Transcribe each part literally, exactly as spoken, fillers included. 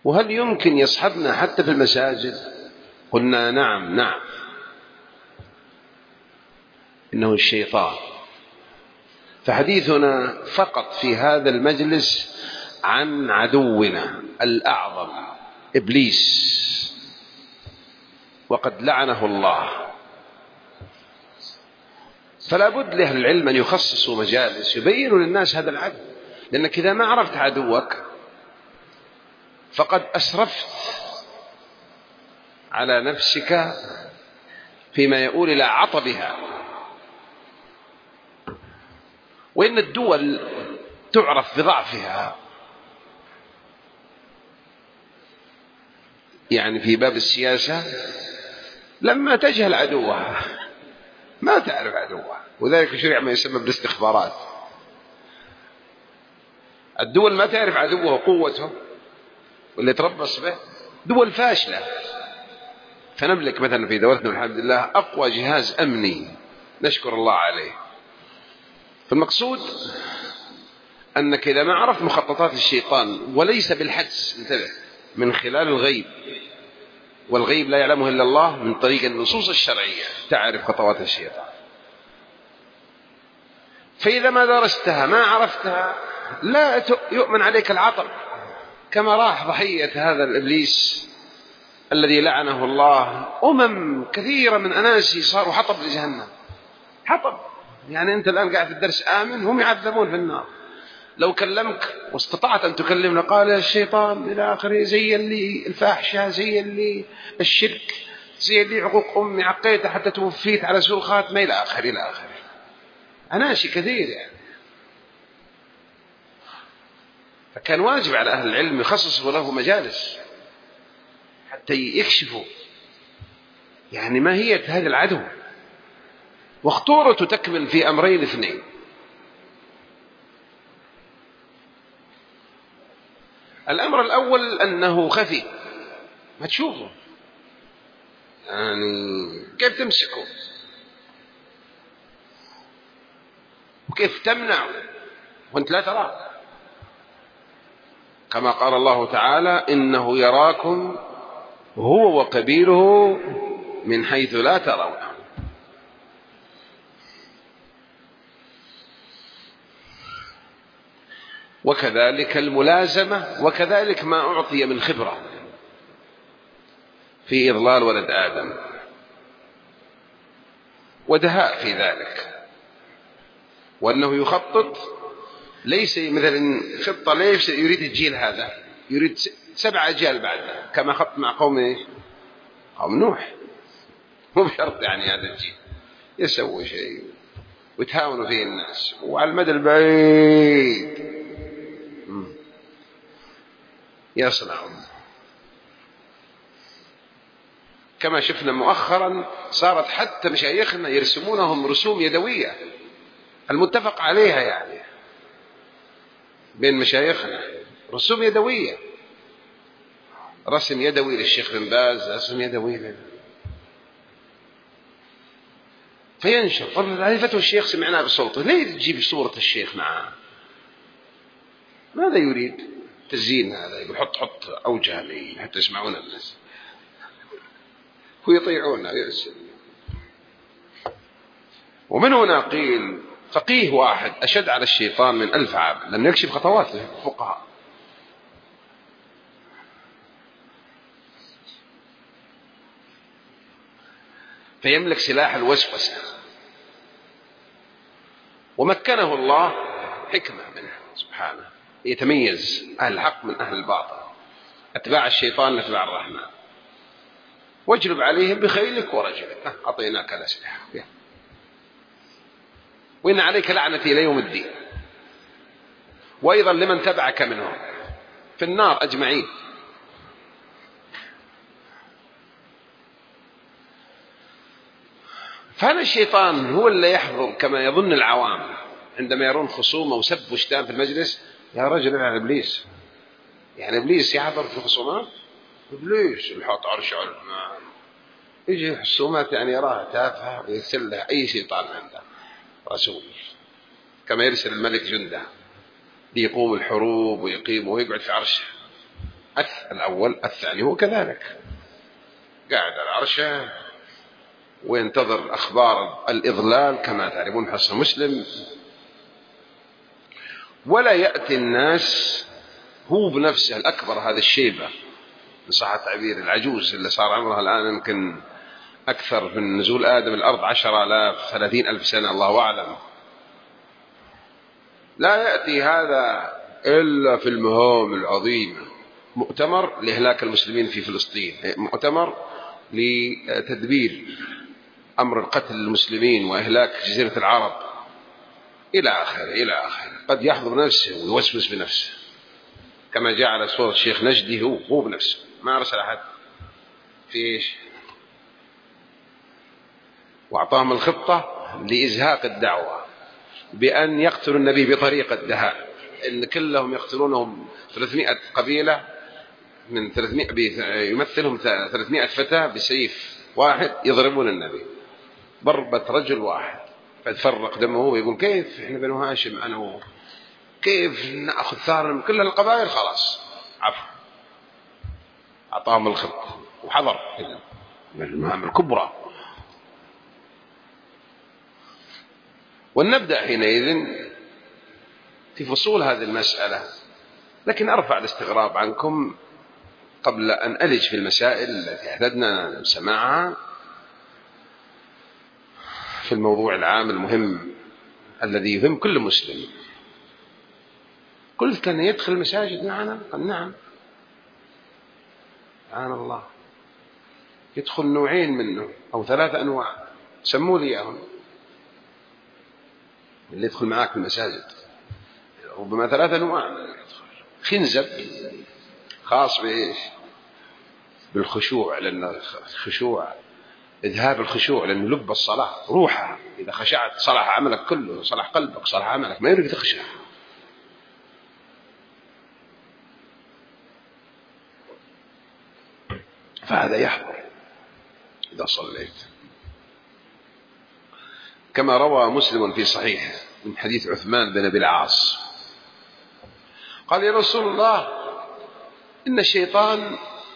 وهل يمكن يصحبنا حتى في المساجد؟ قلنا نعم نعم، إنه الشيطان. فحديثنا فقط في هذا المجلس عن عدونا الأعظم إبليس، وقد لعنه الله. فلا بد لأهل العلم أن يخصصوا مجالس يبينوا للناس هذا العدو، لأنك إذا ما عرفت عدوك فقد أسرفت على نفسك فيما يؤول إلى عطبها. وإن الدول تعرف بضعفها، يعني في باب السياسة لما تجهل عدوها، ما تعرف عدوها، وذلك شرع ما يسمى بالاستخبارات. الدول ما تعرف عدوها وقوته واللي تربص به، دول فاشلة. فنملك مثلا في دولتنا الحمد لله أقوى جهاز أمني نشكر الله عليه. فالمقصود أنك إذا ما عرفت مخططات الشيطان، وليس بالحدس، انتبه، من خلال الغيب، والغيب لا يعلمه إلا الله، من طريق النصوص الشرعية تعرف خطوات الشيطان. فإذا ما درستها ما عرفتها لا يؤمن عليك العطب، كما راح ضحية هذا الإبليس الذي لعنه الله أمم كثيرة من أناسي صاروا حطب لجهنم. حطب يعني أنت الآن قاعد في الدرس آمن، هم يعذبون في النار. لو كلمك واستطعت أن تكلمنا قال الشيطان إلى آخره، زين لي الفاحشة، زين لي الشرك، زين لي عقوق أمي، عقيتها حتى توفيت على سوء خاتمة، إلى آخره إلى آخره. أناشي كثير يعني. فكان واجب على أهل العلم يخصصوا له مجالس حتى يكشفوا يعني ماهية هذا العدو وخطورته. تكمن في أمرين اثنين: الأمر الأول أنه خفي، ما تشوفه، يعني كيف تمسكه وكيف تمنعه وانت لا تراه، كما قال الله تعالى: إنه يراكم هو وقبيله من حيث لا ترونه. وكذلك الملازمة، وكذلك ما أعطي من خبرة في إضلال ولد آدم ودهاء في ذلك، وأنه يخطط ليس مثلا خطة ليس يريد الجيل هذا، يريد سبع أجيال بعده، كما خط مع قوم قوم نوح. مو بشرط يعني هذا الجيل يسوي شيء ويتهاونوا فيه الناس، وعلى المدى البعيد يصنعون. كما شفنا مؤخرا صارت حتى مشايخنا يرسمونهم رسوم يدوية المتفق عليها، يعني بين مشايخنا رسوم يدوية، رسم يدوي للشيخ بن باز، رسم يدوي له فينشر. طبعا فتوى الشيخ سمعناه بصوته، ليه تجيب صورة الشيخ معاه؟ ماذا يريد؟ تزيين هذا، يقول حط حط أوجه لي حتى يسمعون الناس ويطيعونه ويرسل. ومن هنا قيل فقيه واحد أشد على الشيطان من ألف عابد، لم يكشف خطواته الفقهاء. فيملك سلاح الوسوسة، ومكنه الله حكمة منه سبحانه، يتميز أهل الحق من أهل الباطل، أتباع الشيطان لأتباع الرحمن. واجلب عليهم بخيلك ورجلك، أعطيناك الأسلحة، وإن عليك لعنتي إلى يوم الدين، وأيضا لمن تبعك منهم في النار أجمعين. فهذا الشيطان هو اللي يحضر كما يظن العوام عندما يرون خصومة وسب وشتام في المجلس: يا رجل يعني إبليس، يعني إبليس يحضر في الخصومات؟ إبليس الحط عرش على يجي خصومات يعني يراها تافهة ويرسل لها أي شيطان عنده رسول، كما يرسل الملك جنده ليقوم الحروب ويقيم ويقعد في عرشه. الأول. الثاني هو كذلك قاعد على عرشه وينتظر أخبار الإضلال كما تعرفون حصن مسلم، ولا يأتي الناس هو بنفسه الأكبر، هذا الشيبة إن صح التعبير، العجوز اللي صار عمرها الآن يمكن أكثر من نزول آدم الأرض عشر آلاف ثلاثين ألف سنة الله أعلم، لا يأتي هذا إلا في المهام العظيمة، مؤتمر لإهلاك المسلمين في فلسطين، مؤتمر لتدبير أمر القتل المسلمين وإهلاك جزيرة العرب إلى آخره إلى آخره. قد يحضر نفسه ويوسوس بنفسه كما جاء على صورة الشيخ نجدي، هو هو بنفسه ما أرسل أحد في إيش، وأعطاهم الخطة لإزهاق الدعوة بأن يقتلوا النبي بطريقة دهاء، إن كلهم يقتلونهم ثلاثمائة قبيلة من ثلاثمائة، يمثلهم ثلاثمائة فتاة بسيف واحد يضربون النبي ضربة رجل واحد فتفرق دمه ويقول كيف إحنا بنو هاشم أنا هو، كيف نأخذ ثار من كل القبائل، خلاص عفوا. أعطاهم الخطة وحضر من المهام الكبرى. ونبدأ حينئذ في فصول هذه المسألة، لكن أرفع الاستغراب عنكم قبل أن ألج في المسائل التي اعتدنا سماعها في الموضوع العام المهم الذي يهم كل مسلم. قلت كان يدخل المساجد معنا؟ قال نعم. سبحان الله، يدخل نوعين منه أو ثلاثة أنواع، سموا لي إياهم اللي يدخل معاك في المساجد، ربما ثلاثة أنواع من اللي يدخل. خنزب خاص بإيش؟ بالخشوع، لأن الخشوع إذهاب الخشوع، لأن لب الصلاة روحها، إذا خشعت صلح عملك كله، صلح قلبك، صلح عملك، ما يريد تخشع. فهذا يحضر إذا صليت، كما روى مسلم في صحيح من حديث عثمان بن أبي العاص قال يا رسول الله إن الشيطان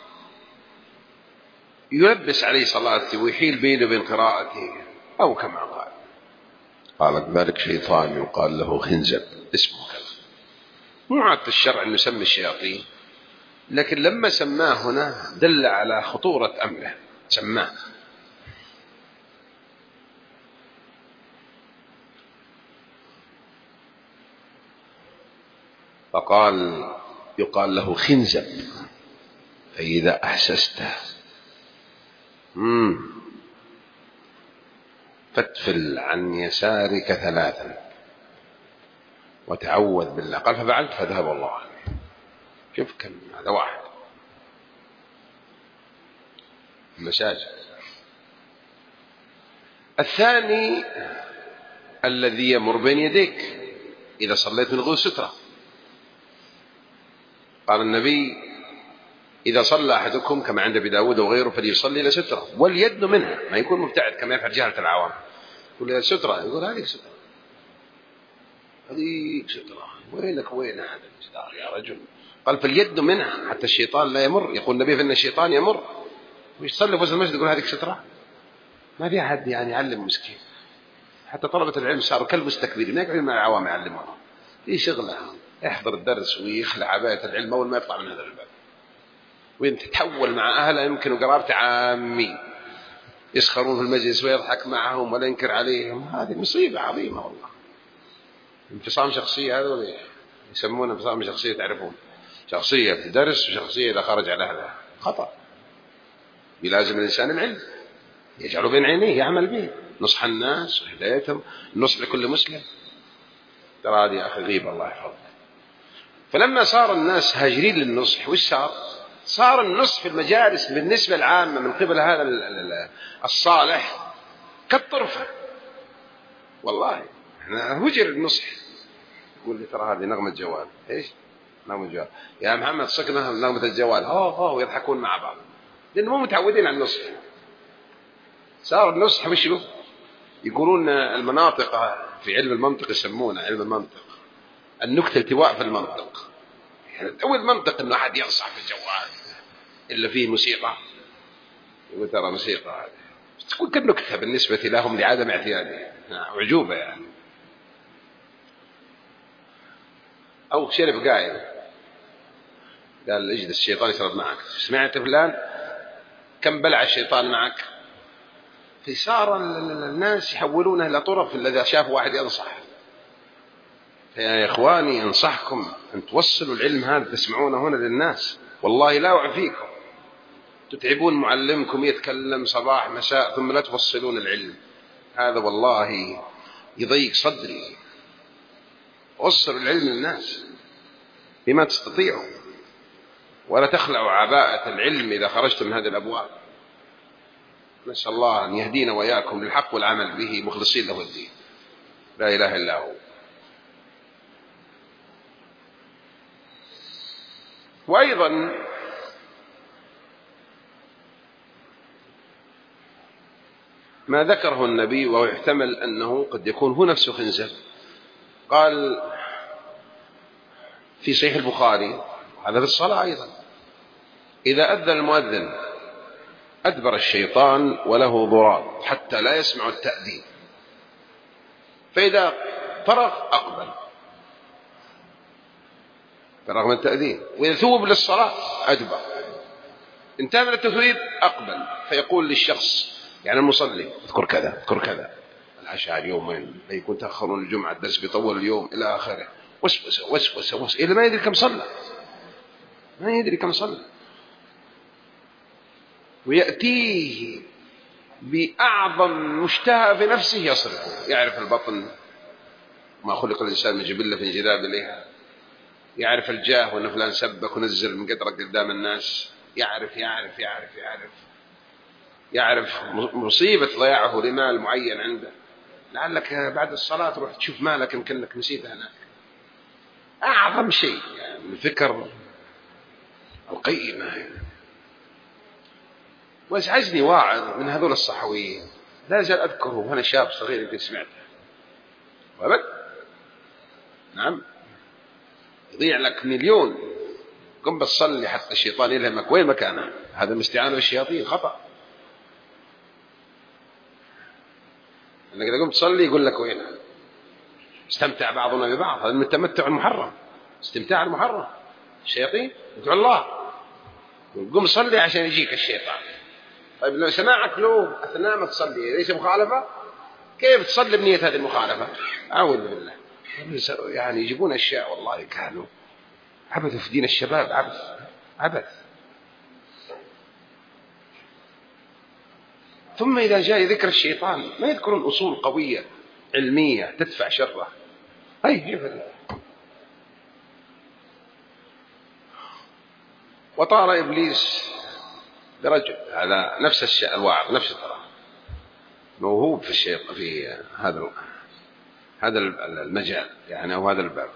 يلبس عليه صلاتي ويحيل بيني وبين قراءتي، أو كما قال. قال ذلك شيطان يقال له خنزب اسمه كذا. مو عادة الشرع أن يسمي الشياطين، لكن لما سماه هنا دل على خطورة أمره، سماه. فقال يقال له خنزب، فإذا أحسسته مم. فاتفل عن يسارك ثلاثا وتعوذ بالله. قال ففعلت فذهب الله عني. شوف كم هذا واحد المساجد. الثاني الذي يمر بين يديك إذا صليت من غير سترة. قال النبي إذا صلى أحدكم كما عند أبي داود وغيره فليصلي إلى سترة واليد منها، ما يكون مبتعد كما يفعل جهلة العوام. يقول إلى سترة، يقول هذه سترة، هذه سترة، وينك وين هذا الجدار يا رجل؟ قال فاليد منها حتى الشيطان لا يمر. يقول النبي فإن الشيطان يمر ويصلي في وسط المسجد يقول هذه سترة. ما في أحد يعني يعلم مسكين، حتى طلبة العلم صاروا كالمستكبرين، ما يقعدون مع العوام يعلمهم، في شغله يحضر الدرس ويخلع عباية العلم أول ما يطلع من هذا الباب، وين تتحول مع أهله يمكن قرابة عامي يسخرون في المجلس ويضحك معهم ولا ينكر عليهم. هذه مصيبة عظيمة والله. انفصام شخصية، هذا ولا يسمونه انفصام شخصية، تعرفون شخصية في درس وشخصية إذا خرج على أهلها، خطأ. يلازم الإنسان العلم يجعله بين عينيه يعمل به، نصح الناس وهدايتهم، النصح لكل مسلم. ترى هذه يا أخي غيبة الله يحفظك. فلما صار الناس هاجرين للنصح، وش صار؟ صار النصح في المجالس بالنسبة العامة من قبل هذا الصالح كالطرفة. والله احنا هجر النصح. يقول لي ترى هذه نغمة جوال. ايش نغمة جوال يا محمد؟ صكنا نغمة الجوال، هو هو ويضحكون مع بعض لأنه مو متعودين على النصح. صار النصح وش له؟ يقولون المناطق في علم المنطق يسمونه علم المنطق النكتة التواء في المنطق. أول منطق أنه أحد ينصح في الجوال إلا فيه موسيقى، يقول ترى موسيقى هذه تكون كالنكتة بالنسبة لهم لعدم اعتياده، عجوبة يعني. أو شرب قايل قال اجلس الشيطان يشرب معك، سمعت فلان كم بلع الشيطان معك؟ فصار الناس يحولونه إلى طرف إذا شافوا واحد ينصح. يا إخواني أنصحكم أن توصلوا العلم هذا تسمعونه هنا للناس، والله لا أعفيكم، تتعبون معلمكم يتكلم صباح مساء ثم لا توصلون العلم، هذا والله يضيق صدري. وصلوا العلم للناس بما تستطيعوا، ولا تخلعوا عباءة العلم إذا خرجتم من هذه الأبواب. نسأل الله أن يهدينا وإياكم للحق والعمل به مخلصين له الدين، لا إله إلا هو. وأيضا ما ذكره النبي وهو يحتمل أنه قد يكون هو نفسه خنزب، قال في صحيح البخاري هذا في الصلاة أيضا: إذا أذن المؤذن أدبر الشيطان وله ضراب حتى لا يسمع التأذين، فإذا فرغ أقبل فرغ من التأذين، وإذا ثوب للصلاة أدبر، انتهى من التثويب أقبل، فيقول للشخص يعني المصلي: اذكر كذا اذكر كذا، العشاء اليومين لا يكون تأخرون الجمعة، الدرس بيطول اليوم إلى آخره، وسوسة وسوسة وسوسة إلى ما يدري كم صلى، ما يدري كم صلى، ويأتيه بأعظم مشتهى في نفسه يصرفه. يعرف البطن ما خلق الإنسان من جبلة في انجذاب إليها، يعرف الجاه وأن فلان سبك ونزل من قدرك قدام الناس، يعرف يعرف يعرف يعرف يعرف مصيبة ضياعه لمال معين عنده، لعلك بعد الصلاة تروح تشوف مالك يمكن لك نسيته هناك. أعظم شيء يعني الفكر القيمة يعني. وازعجني واعظ من هذول الصحويين لا زال أذكره وأنا شاب صغير يمكن سمعته وأبد، نعم، يضيع لك مليون، قم بتصلي حتى الشيطان يلهمك وين مكانه، هذا الاستعانة بالشياطين خطأ. انك اذا قمت تصلي يقول لك وين، استمتع بعضنا ببعض، هذا من التمتع المحرم، استمتاع المحرم، الشياطين ادعو الله قم صلي عشان يجيك الشيطان. طيب لو سماعك له اثناء ما تصلي ليس مخالفة، كيف تصلي بنية هذه المخالفة؟ أعوذ بالله، يعني يجيبون أشياء والله كانوا عبثوا في دين الشباب، عبث عبث. ثم إذا جاء ذكر الشيطان ما يذكرون أصول قوية علمية تدفع شره. أي وطار إبليس برجل، هذا نفس الشيء الواعظ نفس الطرح، موهوب في الشيء في هذا هذا المجال يعني، أو هذا الباب،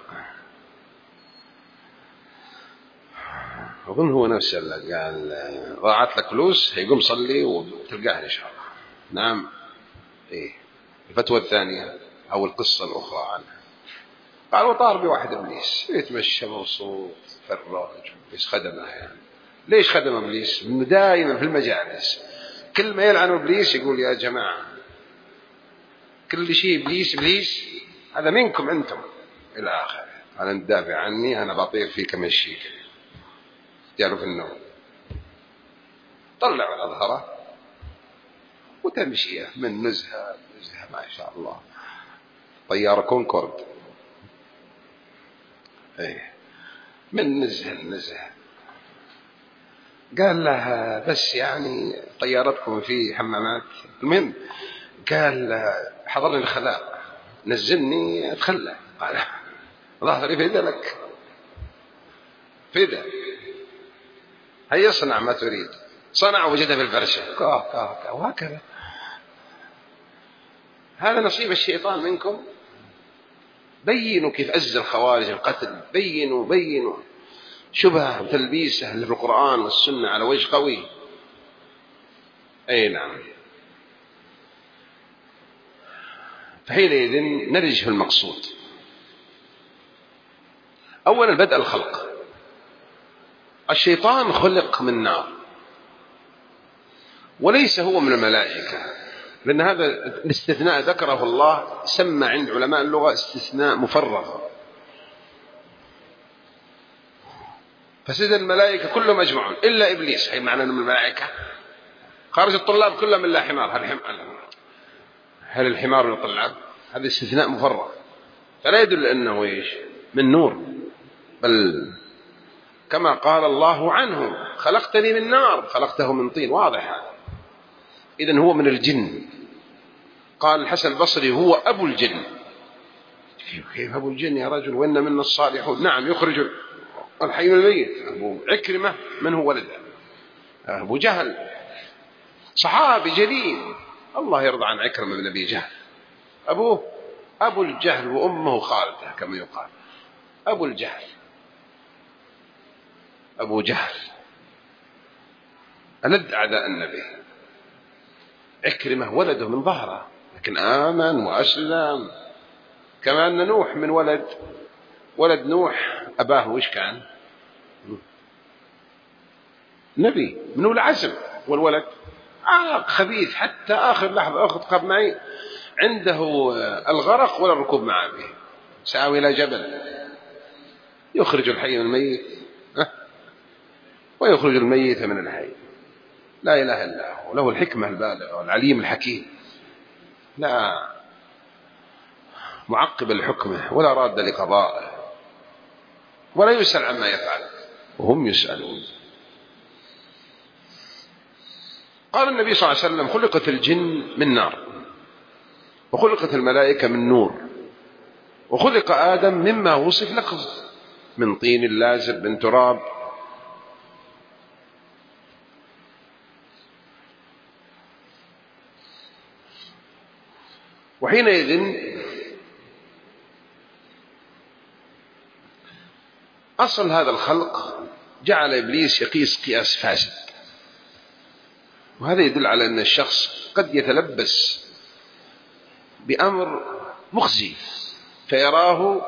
أظن هو نفسه اللي قال ضاعت لك فلوس هيقوم صلي وتلقاها إن شاء الله. نعم. إيه الفتوى الثانية أو القصة الأخرى عنها، قال وطار بواحد إبليس يتمشى مبسوط فراج، بس خدمه يعني. ليش خدم إبليس؟ إنه دائما في المجالس كل ما يلعن إبليس يقول يا جماعة كل شيء إبليس إبليس، هذا منكم أنتم إلى آخره، أنا ندافع عني، أنا بطير فيك من الشيء تعرف النوم. طلعوا الأظهرة وتمشيه من نزهة نزهة ما شاء الله، طيارة كونكورد، ايه من نزهة لنزهة. قال له بس يعني طيارتكم في حمامات؟ المهم قال حضرني الخلاء نزلني أتخلى، قال ظهري فدا لك فدا، هيا يصنع ما تريد، صنع وجدها في الفرشة كاه كاه كاه وهكذا. هذا نصيب الشيطان منكم. بينوا كيف أزل الخوارج القتل، بينوا بينوا شبه وتلبيسه للقرآن والسنة على وجه قوي. أي نعم. فحينئذ نرج في المقصود. أولا بدء الخلق، الشيطان خلق من نار وليس هو من الملائكة، لأن هذا الاستثناء ذكره الله سمى عند علماء اللغة استثناء مفرغ. فسيد الملائكة كلهم أجمعون إلا إبليس، أي معنى من الملائكة. خارج الطلاب كلهم إلا حمار. هل, حم... هل الحمار من الطلاب؟ هذا استثناء مفرغ، فلا يدل أنه إيش من نور، بل كما قال الله عنه خلقتني من نار خلقته من طين. واضح هذا. إذن هو من الجن. قال الحسن البصري هو أبو الجن. كيف أبو الجن يا رجل وإن منا الصالحون؟ نعم يخرج الحي من الميت. أبو عكرمة من هو ولده؟ أبو جهل صحابي جليل، الله يرضى عن عكرمة بن أبي جهل. أبوه أبو الجهل وأمه خالته كما يقال. أبو الجهل أبو جهل ألد أعداء النبي. عكرمة ولده من ظهره لكن آمن وأسلم. كما أن نوح من ولد ولد نوح أباه وإيش كان؟ نبي من أولي العزم، والولد آه خبيث حتى آخر لحظة. أخذ قب معي عنده الغرق ولا الركوب مع أبيه. سآوي إلى جبل يخرج الحي من الميت ويخرج الميت من الحي. لا إله إلا هو، له الحكمة البالغة والعليم الحكيم، لا معقب لحكمه ولا راد لقضائه ولا يسأل عما يفعل وهم يسألون. قال النبي صلى الله عليه وسلم خلقت الجن من نار وخلقت الملائكة من نور وخلق آدم مما وصف لكم من طين لازب من تراب. وحينئذ أصل هذا الخلق جعل إبليس يقيس قياس فاسد، وهذا يدل على أن الشخص قد يتلبس بأمر مخزي فيراه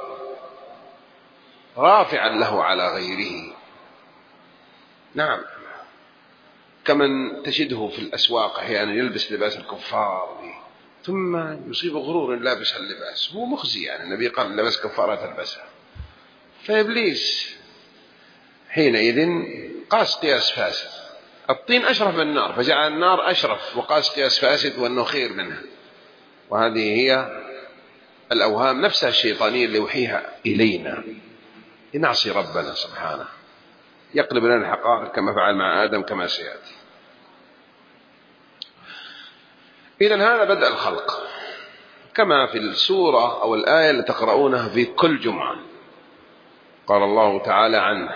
رافعا له على غيره. نعم، كمن تجده في الأسواق أحيانا يلبس لباس الكفار ثم يصيب غرور لابس اللباس، هو مخزي. يعني النبي قال لبس كفارة تلبسها. فإبليس حينئذ قاس قياس فاسد. الطين أشرف من النار فجعل النار أشرف وقاس قياس فاسد وأنه خير منها. وهذه هي الأوهام نفسها الشيطانية اللي يوحيها إلينا لنعصي ربنا سبحانه، يقلب لنا الحقائق كما فعل مع آدم كما سيأتي. إذن هذا بدء الخلق كما في السورة أو الآية اللي تقرؤونها في كل جمعة. قال الله تعالى عنه: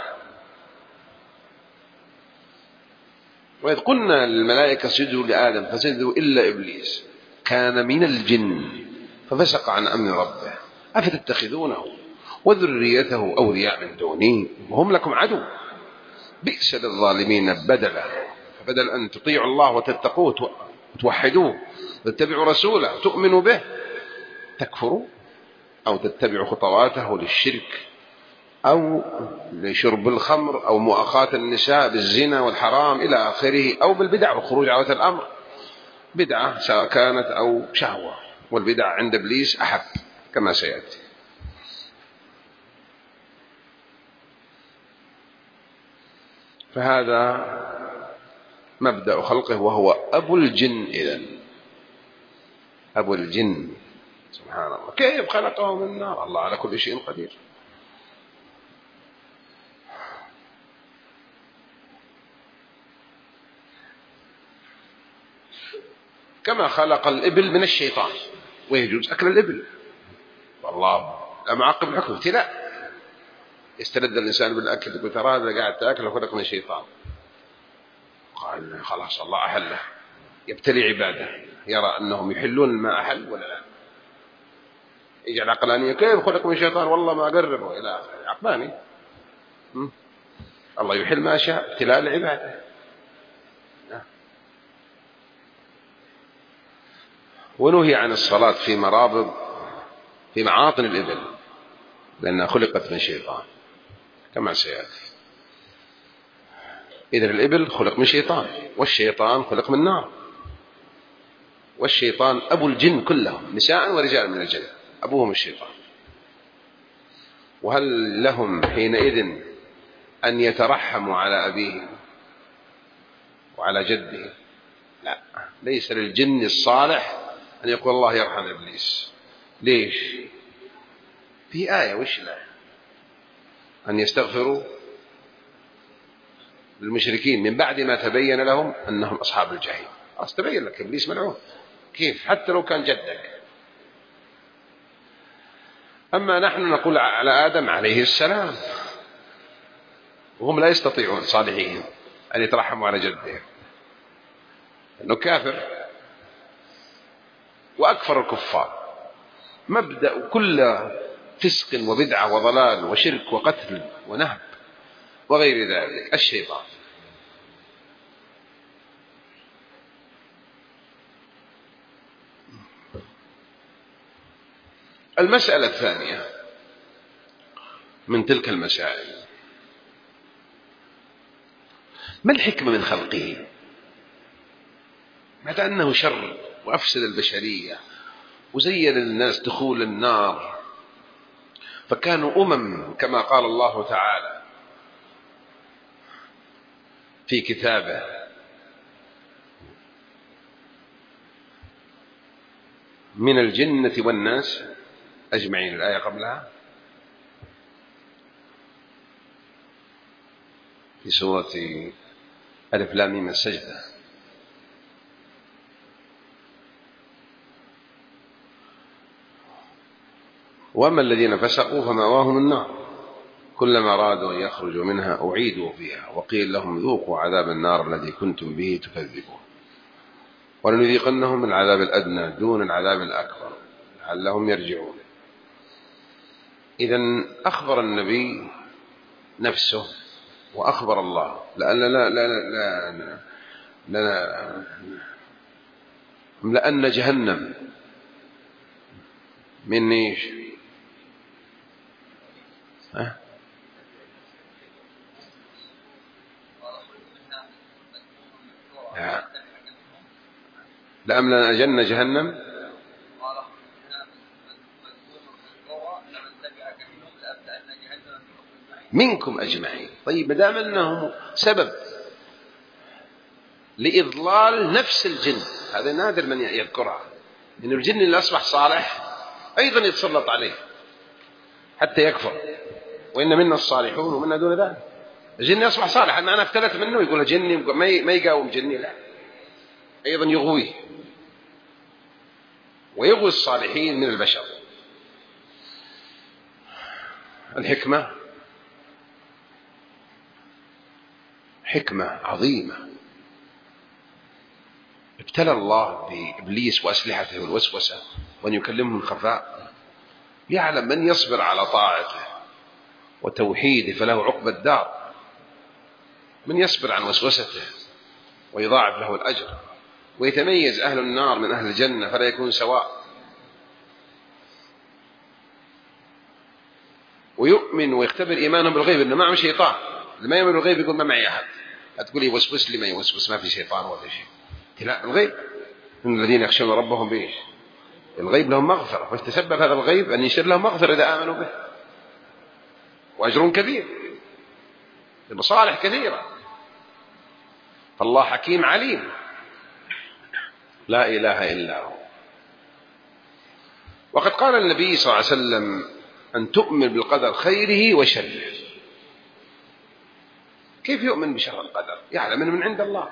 وإذ قلنا للملائكة اسجدوا لآدم فسجدوا إلا إبليس كان من الجن ففسق عن أمر ربه أفتتخذونه وذريته أولياء من دوني وهم لكم عدو بئس للظالمين بدلا. فبدل أن تطيعوا الله وتتقوه وتوحدوه وتتبعوا رسوله وتؤمنوا به تكفروا أو تتبعوا خطواته للشرك أو لشرب الخمر أو مؤاخاة النساء بالزنا والحرام إلى آخره، أو بالبدع والخروج عن الأمر، بدعة سواء كانت أو شهوة، والبدع عند إبليس أحب كما سيأتي. فهذا مبدأ خلقه وهو أبو الجن. إذن أبو الجن سبحان الله كيف خلقه من النار. الله على كل شيء قدير. كما خلق الإبل من الشيطان ويجوز أكل الإبل، والله لا معقب الحكم ابتلاء. يستلذ الإنسان بالأكل يقول ترى هذا قاعد تأكل وخلق من الشيطان. قال خلاص الله أحله، يبتلي عباده يرى أنهم يحلون الماء أحل ولا لا. يجعل عقلانية كيف خلق من الشيطان والله ما أقربه إلى آخره. عقلاني الله يحل ما شاء ابتلاء لعباده. ونهي عن الصلاة في مرابض في معاطن الإبل لأنها خلقت من شيطان كما سيأتي. إذن الإبل خلق من شيطان، والشيطان خلق من نار، والشيطان أبو الجن كلهم نساء ورجال من الجن، أبوهم الشيطان. وهل لهم حينئذ أن يترحموا على أبيهم وعلى جده؟ لا، ليس للجن الصالح أن يقول الله يرحم إبليس. ليش؟ في آية، وش لا أن يستغفروا للمشركين من بعد ما تبين لهم أنهم أصحاب الجحيم. أستبين لك إبليس ملعون، كيف حتى لو كان جدك. أما نحن نقول على آدم عليه السلام، وهم لا يستطيعون صالحين أن يترحموا على جدهم، لأنه كافر وأكفر الكفار. مبدأ كل فسق وبدعة وضلال وشرك وقتل ونهب وغير ذلك الشيطان. المسألة الثانية من تلك المسائل: ما الحكمة من خلقه؟ مع أنه شر وأفسد البشرية وزين للناس دخول النار، فكانوا أمم كما قال الله تعالى في كتابه: من الجنة والناس أجمعين. الآية قبلها في سورة ألف لام ميم السجدة: وأما الذين فسقوا فمأواهم النار كلما أرادوا أن يخرجوا منها أعيدوا فيها وقيل لهم ذوقوا عذاب النار الذي كنتم به تكذبون ولنذيقنهم من العذاب الأدنى دون العذاب الأكبر لعلهم يرجعون. إذن أخبر النبي نفسه وأخبر الله لأن لا لا لا لا لا لأن جهنم من إيش؟ ها؟ لأملأ جنة جهنم منكم أجمعين. طيب، ما دام أنهم سبب لإضلال نفس الجن، هذا نادر من يذكرها، إن الجن اللي أصبح صالح أيضا يتسلط عليه حتى يكفر، وإن منا الصالحون ومنا دون ذلك. الجن أصبح صالح، أنا افتلت منه يقول جني، ما يقاوم جني، لا، أيضا يغويه ويغوي الصالحين من البشر. الحكمة حكمة عظيمة. ابتلى الله بإبليس وأسلحته والوسوسة وأن يكلمهم خفاء، يعلم من يصبر على طاعته وتوحيده فله عقبى الدار، من يصبر عن وسوسته ويضاعف له الأجر، ويتميز أهل النار من أهل الجنة فلا يكون سواء، ويؤمن ويختبر إيمانهم بالغيب أنه معه شيطان. لما يؤمن بالغيب يقول ما معي أحد، أتقول يوسوس لي، ما يوسوس، ما في شيطان ولا شيء. لا، الغيب من الذين يخشون ربهم بإيش؟ الغيب لهم مغفرة، فاش تسبب هذا الغيب أن يشير لهم مغفرة إذا آمنوا به، وأجر كبير بمصالح كثيرة. فالله حكيم عليم لا إله إلا هو. وقد قال النبي صلى الله عليه وسلم أن تؤمن بالقدر خيره وشره. كيف يؤمن بشر القدر؟ يعلم أنه من عند الله،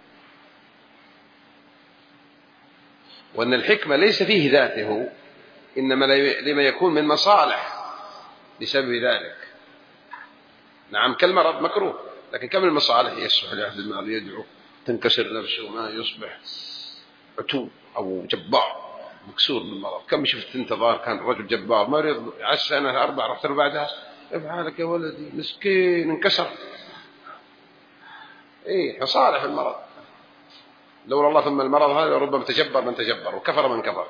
وأن الحكمة ليس فيه ذاته، إنما لما يكون من مصالح بسبب ذلك. نعم، كالمرض مكروه، لكن كم المصالح؟ يصبح لعبد المال يدعو، تنكسر نفسه وما يصبح عتو أو جبار مكسور بالمرض. كم شفت انتظار كان رجل جبار مريض عاش سنة أربع، رحت له بعدها افعلك يا ولدي مسكين انكسر. إيه، مصالح المرض. لولا الله ثم المرض هذا ربما تجبر من تجبر وكفر من كفر.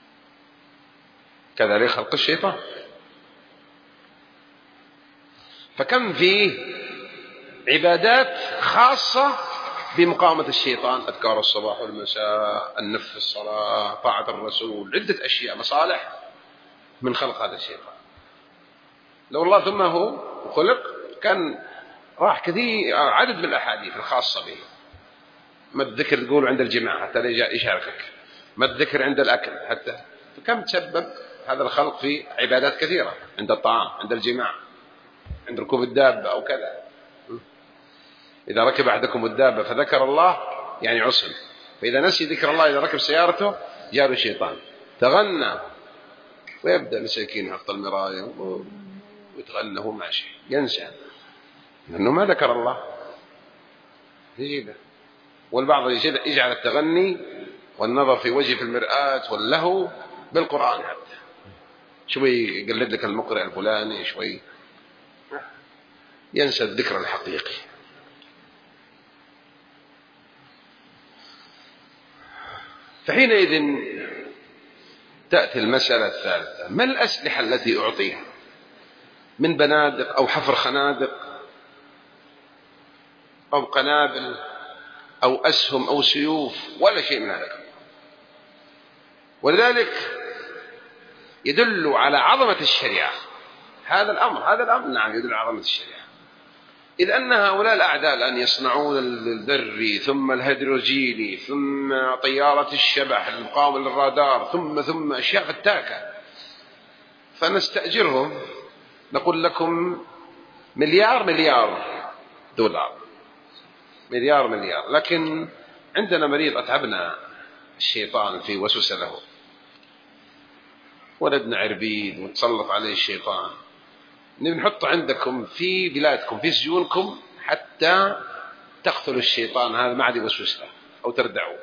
كذلك خلق الشيطان. فكم فيه عبادات خاصة بمقاومة الشيطان، أذكار الصباح والمساء، النفس في الصلاة، طاعة الرسول، عدة أشياء مصالح من خلق هذا الشيطان. لو الله ثم هو خلق كان راح كثير عدد من الأحاديث الخاصة به. ما الذكر تقول عند الجماع حتى لا يشاركك، ما الذكر عند الأكل حتى، فكم تسبب هذا الخلق في عبادات كثيرة، عند الطعام، عند الجماع، عند ركوب الدابة أو كذا. إذا ركب أحدكم الدابة فذكر الله يعني عصم، فإذا نسي ذكر الله إذا ركب سيارته جاء الشيطان تغنى، ويبدأ مساكين يحط المراية ويتغنى هو ماشي، ينسى لأنه ما ذكر الله يجيبه. والبعض يجعل التغني والنظر في وجه في المرآة واللهو بالقرآن، حتى شوي يقلد لك المقرئ الفلاني، شوي ينسى الذكر الحقيقي. فحينئذ تأتي المسألة الثالثة: ما الأسلحة التي أعطيها من بنادق أو حفر خنادق أو قنابل أو أسهم أو سيوف ولا شيء من هذا. ولذلك يدل على عظمة الشريعة هذا الأمر، هذا الأمر نعم يدل على عظمة الشريعة، إذ أن هؤلاء الأعداء الآن يصنعون الذري ثم الهيدروجيني ثم طيارة الشبح المقاومة للرادار ثم ثم أشياء فتاكة، فنستأجرهم نقول لكم مليار مليار دولار، مليار مليار. لكن عندنا مريض أتعبنا الشيطان في وسوسة له، ولدنا عربيد وتسلط عليه الشيطان، نحط عندكم في بلادكم في سجونكم حتى تقتلوا الشيطان هذا ما عاد يوسوس له أو تردعوا.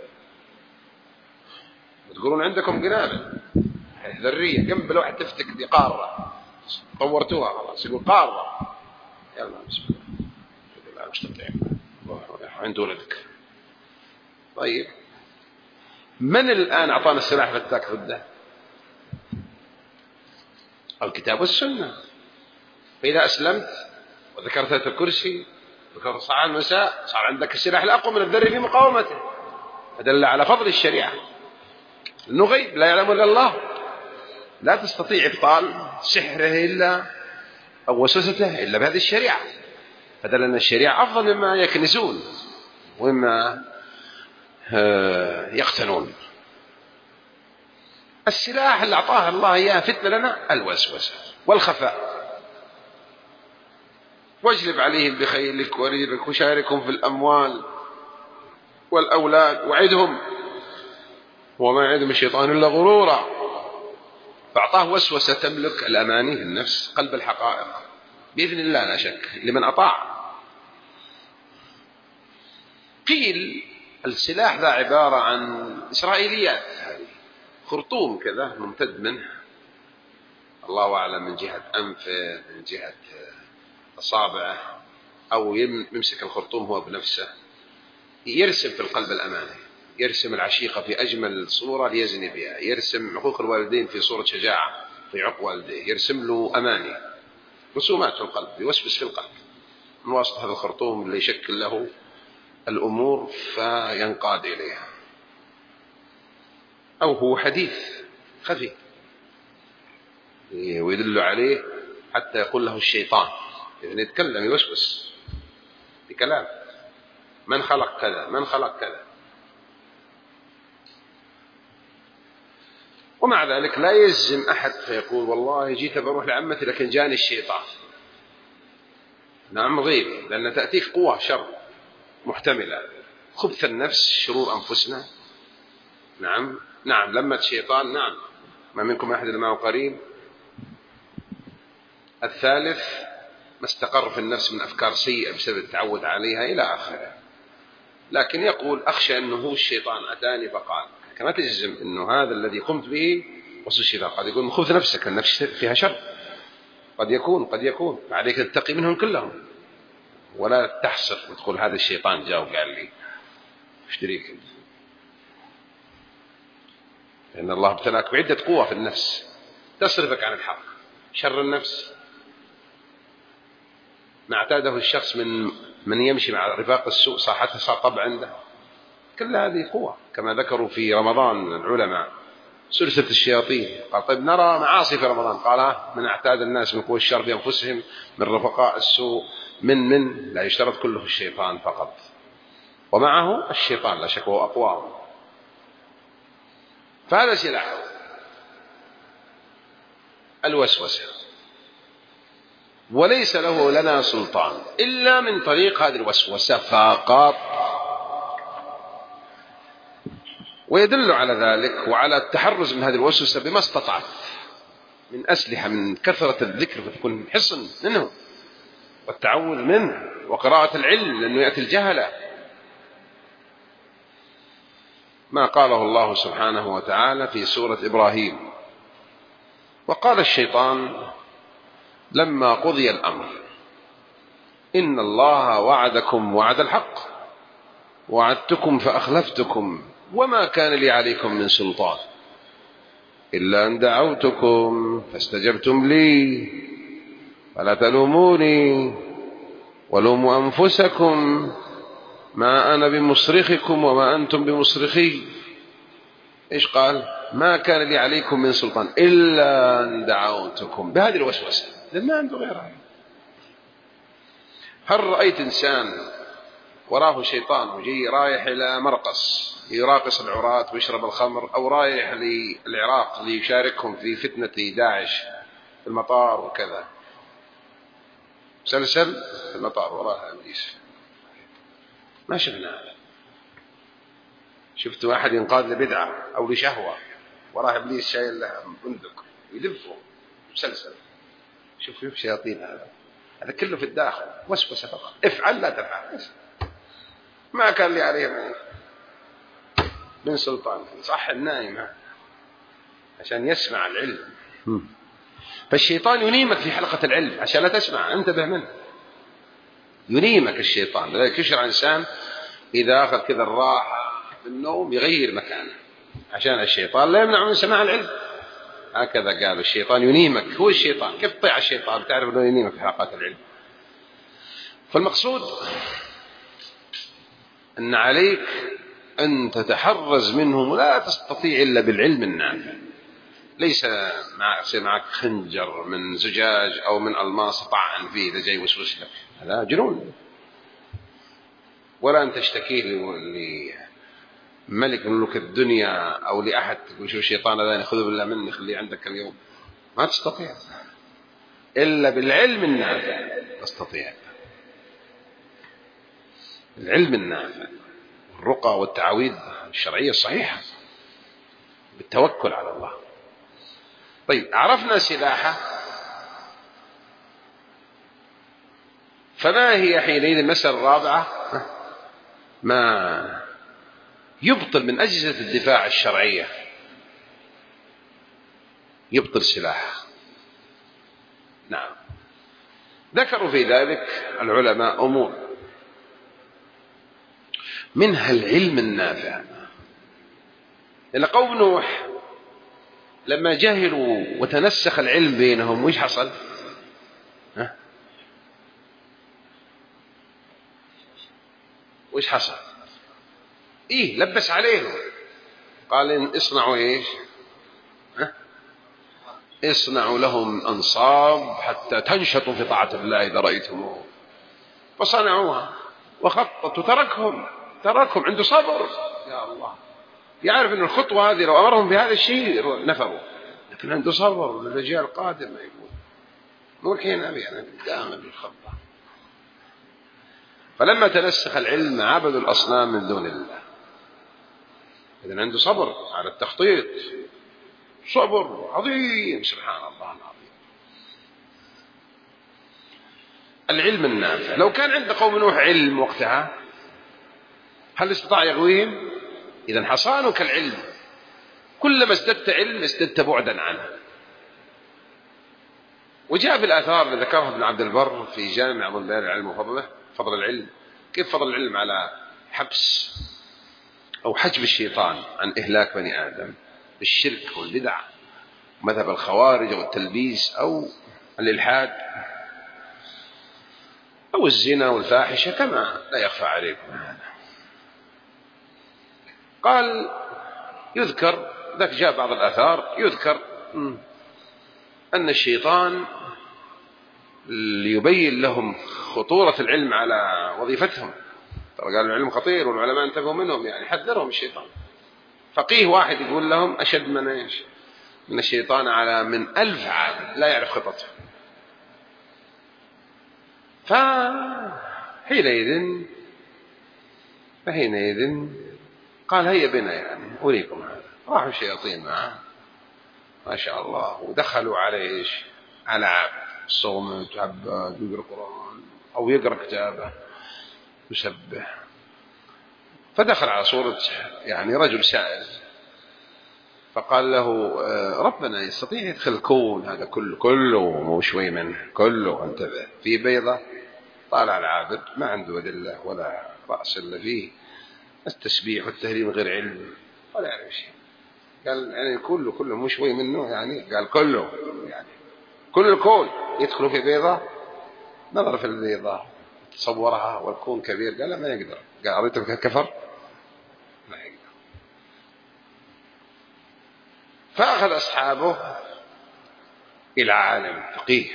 وتقولون عندكم قنابل ذرية جنب لو حتى تفتك دي قارة طورتوها خلاص، يقول قارة يلا بسم الله لا مستطيع عند ولدك. طيب من الآن أعطانا السلاح فتاك ضده؟ الكتاب والسنة. فإذا أسلمت وذكرت آية الكرسي وذكرت صلاة المساء صار عندك السلاح الأقوى من الذري في مقاومته، فدل على فضل الشريعة. إنه غيب لا يعلم إلا الله، لا تستطيع إبطال سحره إلا أو وسوسته إلا بهذه الشريعة، فدل أن الشريعة أفضل مما يكنزون ومما يقتنون. السلاح اللي أعطاه الله إياه فتنة لنا الوسوسة والخفاء. واجلب عليهم بخيلك ورجلك وشاركهم في الأموال والأولاد وعدهم وما يعدهم الشيطان إلا غرورا. فأعطاه وسوسة تملك الأماني في النفس قلب الحقائق بإذن الله لا شك لمن أطاع. قيل السلاح ذا عبارة عن إسرائيليات، هذه خرطوم كذا ممتد منه الله أعلم من جهة أنفه من جهة أصابعه، أو يمسك الخرطوم هو بنفسه يرسم في القلب الأمانة، يرسم العشيقة في أجمل صورة ليزني بها، يرسم حقوق الوالدين في صورة شجاعة في عق والديه، يرسم له أماني رسومات في القلب، يوسوس في القلب من واسطة هذا الخرطوم اللي يشكل له الأمور فينقاد إليها. أو هو حديث خفي ويدل عليه حتى يقول له الشيطان، يعني يتكلم يوسوس بكلام من خلق كذا من خلق كذا. ومع ذلك لا يلزم أحد فيقول والله جيت بروح لعمتي لكن جاني الشيطان. نعم غيب، لأن تأتيك قوة شر محتملة، خبث النفس شرور أنفسنا. نعم نعم لما الشيطان نعم ما منكم أحد إلا معه قرين. الثالث ما استقر في النفس من أفكار سيئة بسبب التعود عليها إلى آخره. لكن يقول أخشى أنه هو الشيطان أتاني فقال، كما تجزم أنه هذا الذي قمت به وصل الشيطان. قد يقول من خبث نفسك، النفس فيها شر، قد يكون قد يكون عليك تتقي منهم كلهم ولا تحصر وتقول هذا الشيطان جاء وقال لي اشتريك، لأن الله ابتلاك بعدة قوة في النفس تصرفك عن الحق. شر النفس ما اعتاده الشخص من من يمشي مع رفاق السوء صاحته صار طبع عنده. كل هذه قوة، كما ذكروا في رمضان العلماء سلسلة الشياطين. قال طيب نرى معاصي في رمضان، قال من اعتاد الناس من قوة الشر بأنفسهم من رفقاء السوء من من لا يشترط كله الشيطان فقط، ومعه الشيطان لا شك وهو أقوى. فهذا سلاح الوسوسة، وليس له لنا سلطان إلا من طريق هذه الوسوسة فقط. ويدل على ذلك وعلى التحرز من هذه الوسوسة بما استطعت من أسلحة، من كثرة الذكر فتكون حصن منه، والتعوذ منه، وقراءة العلم لأنه يأتي الجهلة. ما قاله الله سبحانه وتعالى في سورة إبراهيم: وقال الشيطان لما قضي الأمر إن الله وعدكم وعد الحق وعدتكم فأخلفتكم وما كان لي عليكم من سلطان إلا أن دعوتكم فاستجبتم لي فلا تلوموني ولوموا أنفسكم ما أنا بمصرخكم وما أنتم بمصرخي. إيش قال؟ ما كان لي عليكم من سلطان إلا أن دعوتكم، بهذه الوسوسة ما عنده غيرها. هل رأيت إنسان وراه شيطان وجي رايح إلى مرقص يراقص العراة ويشرب الخمر، أو رايح للعراق ليشاركهم في فتنة داعش في المطار وكذا، سلسل في المطار وراه إبليس؟ ما شفنا هذا. شفت واحد ينقاد لبدعة أو لشهوة وراه إبليس شايل له بندق يلفه مسلسل. شوف شوف شياطين، هذا هذا كله في الداخل وسوسة فقط، افعل لا تفعل. ما كان لي عليه من سلطان. صح النائم عشان يسمع العلم، فالشيطان ينيمك في حلقة العلم عشان لا تسمع، انتبه منه. ينيمك الشيطان، لذلك يشرع إنسان إذا أخذ كذا الراحة في النوم يغير مكانه عشان الشيطان لا يمنع من سماع العلم. هكذا قال الشيطان ينيمك. هو الشيطان كيف تطيع الشيطان؟ تعرف أنه ينيمك في حلقات العلم. فالمقصود أن عليك أن تتحرز منهم، ولا تستطيع إلا بالعلم النافع. ليس معك خنجر من زجاج أو من ألماس طعن فيه إذا جاي وسوس لك، هذا جنون. ولا أن تشتكيه لملك من ملوك الدنيا أو لأحد تقول شو الشيطان هذا يأخذه بالله مني خليه عندك اليوم. ما تستطيع إلا بالعلم النافع. تستطيع العلم النافع، الرقى والتعاويذ الشرعية الصحيحة، بالتوكل على الله. طيب عرفنا سلاحه، فما هي حينئذ المسألة الرابعة؟ ما يبطل من أجهزة الدفاع الشرعية، يبطل سلاح. نعم، ذكروا في ذلك العلماء أمور، منها العلم النافع. إن قوم نوح لما جهلوا وتنسخ العلم بينهم وإيش حصل؟ ها؟ وإيش حصل؟ إيه لبس عليهم، قال إن اصنعوا إيش؟ ها؟ اصنعوا لهم أنصاب حتى تنشطوا في طاعة الله إذا رأيتموه. فصنعوها وخططوا، تركهم تركهم عنده صبر. يا الله، يعرف أن الخطوة هذه لو أمرهم بهذا الشيء نفروا، لكن عنده صبر للرجال قادم. ما يقول مو الحين أبي أنا قدام بالخطة. فلما تنسخ العلم عبدوا الأصنام من دون الله. إذن عنده صبر على التخطيط، صبر عظيم سبحان الله العظيم. العلم النافع، لو كان عند قوم نوح علم وقتها هل استطاع يغويهم؟ إذن حصانك العلم، كلما ازددت علم ازددت بعدا عنه. وجاء في الآثار اللي ذكرها ابن عبد البر في جامع أظن بيان العلم وفضله، فضل العلم، كيف فضل العلم على حبس أو حجب الشيطان عن إهلاك بني آدم بالشرك والبدع، مذهب الخوارج والتلبيس أو الإلحاد. أو الزنا والفاحشة كما لا يخفى عليكم هذا. قال يذكر ذاك جاء بعض الآثار يذكر أن الشيطان ليبين لهم خطورة العلم على وظيفتهم، ترى قال العلم خطير والعلماء انتبهوا منهم، يعني حذرهم الشيطان. فقيه واحد يقول لهم أشد من إيش؟ من الشيطان على من ألف عالم لا يعرف خطته. فحينئذ فحينئذ قال هيا بنا يعني أريكم هذا. راحوا الشياطين معه ما شاء الله ودخلوا على إيش؟ على عبد الصومت عباد يقرأ القرآن أو يقرأ كتابه يسبح. فدخل على صورة يعني رجل سائل فقال له ربنا يستطيع يدخل الكون هذا كله كله مو شوي منه كله انتبه في بيضة. طالع العابد ما عنده أدلة ولا رأس إلا فيه التسبيح والتهليل غير علم ولا يعرف شيء. قال يعني كله كله مو شوي منه يعني قال كله يعني كل الكون يدخل في بيضة. نظر في البيضة تصورها والكون كبير قال لا ما يقدر. قال أريتك كفر ما يقدر. فأخذ أصحابه إلى عالم فقيه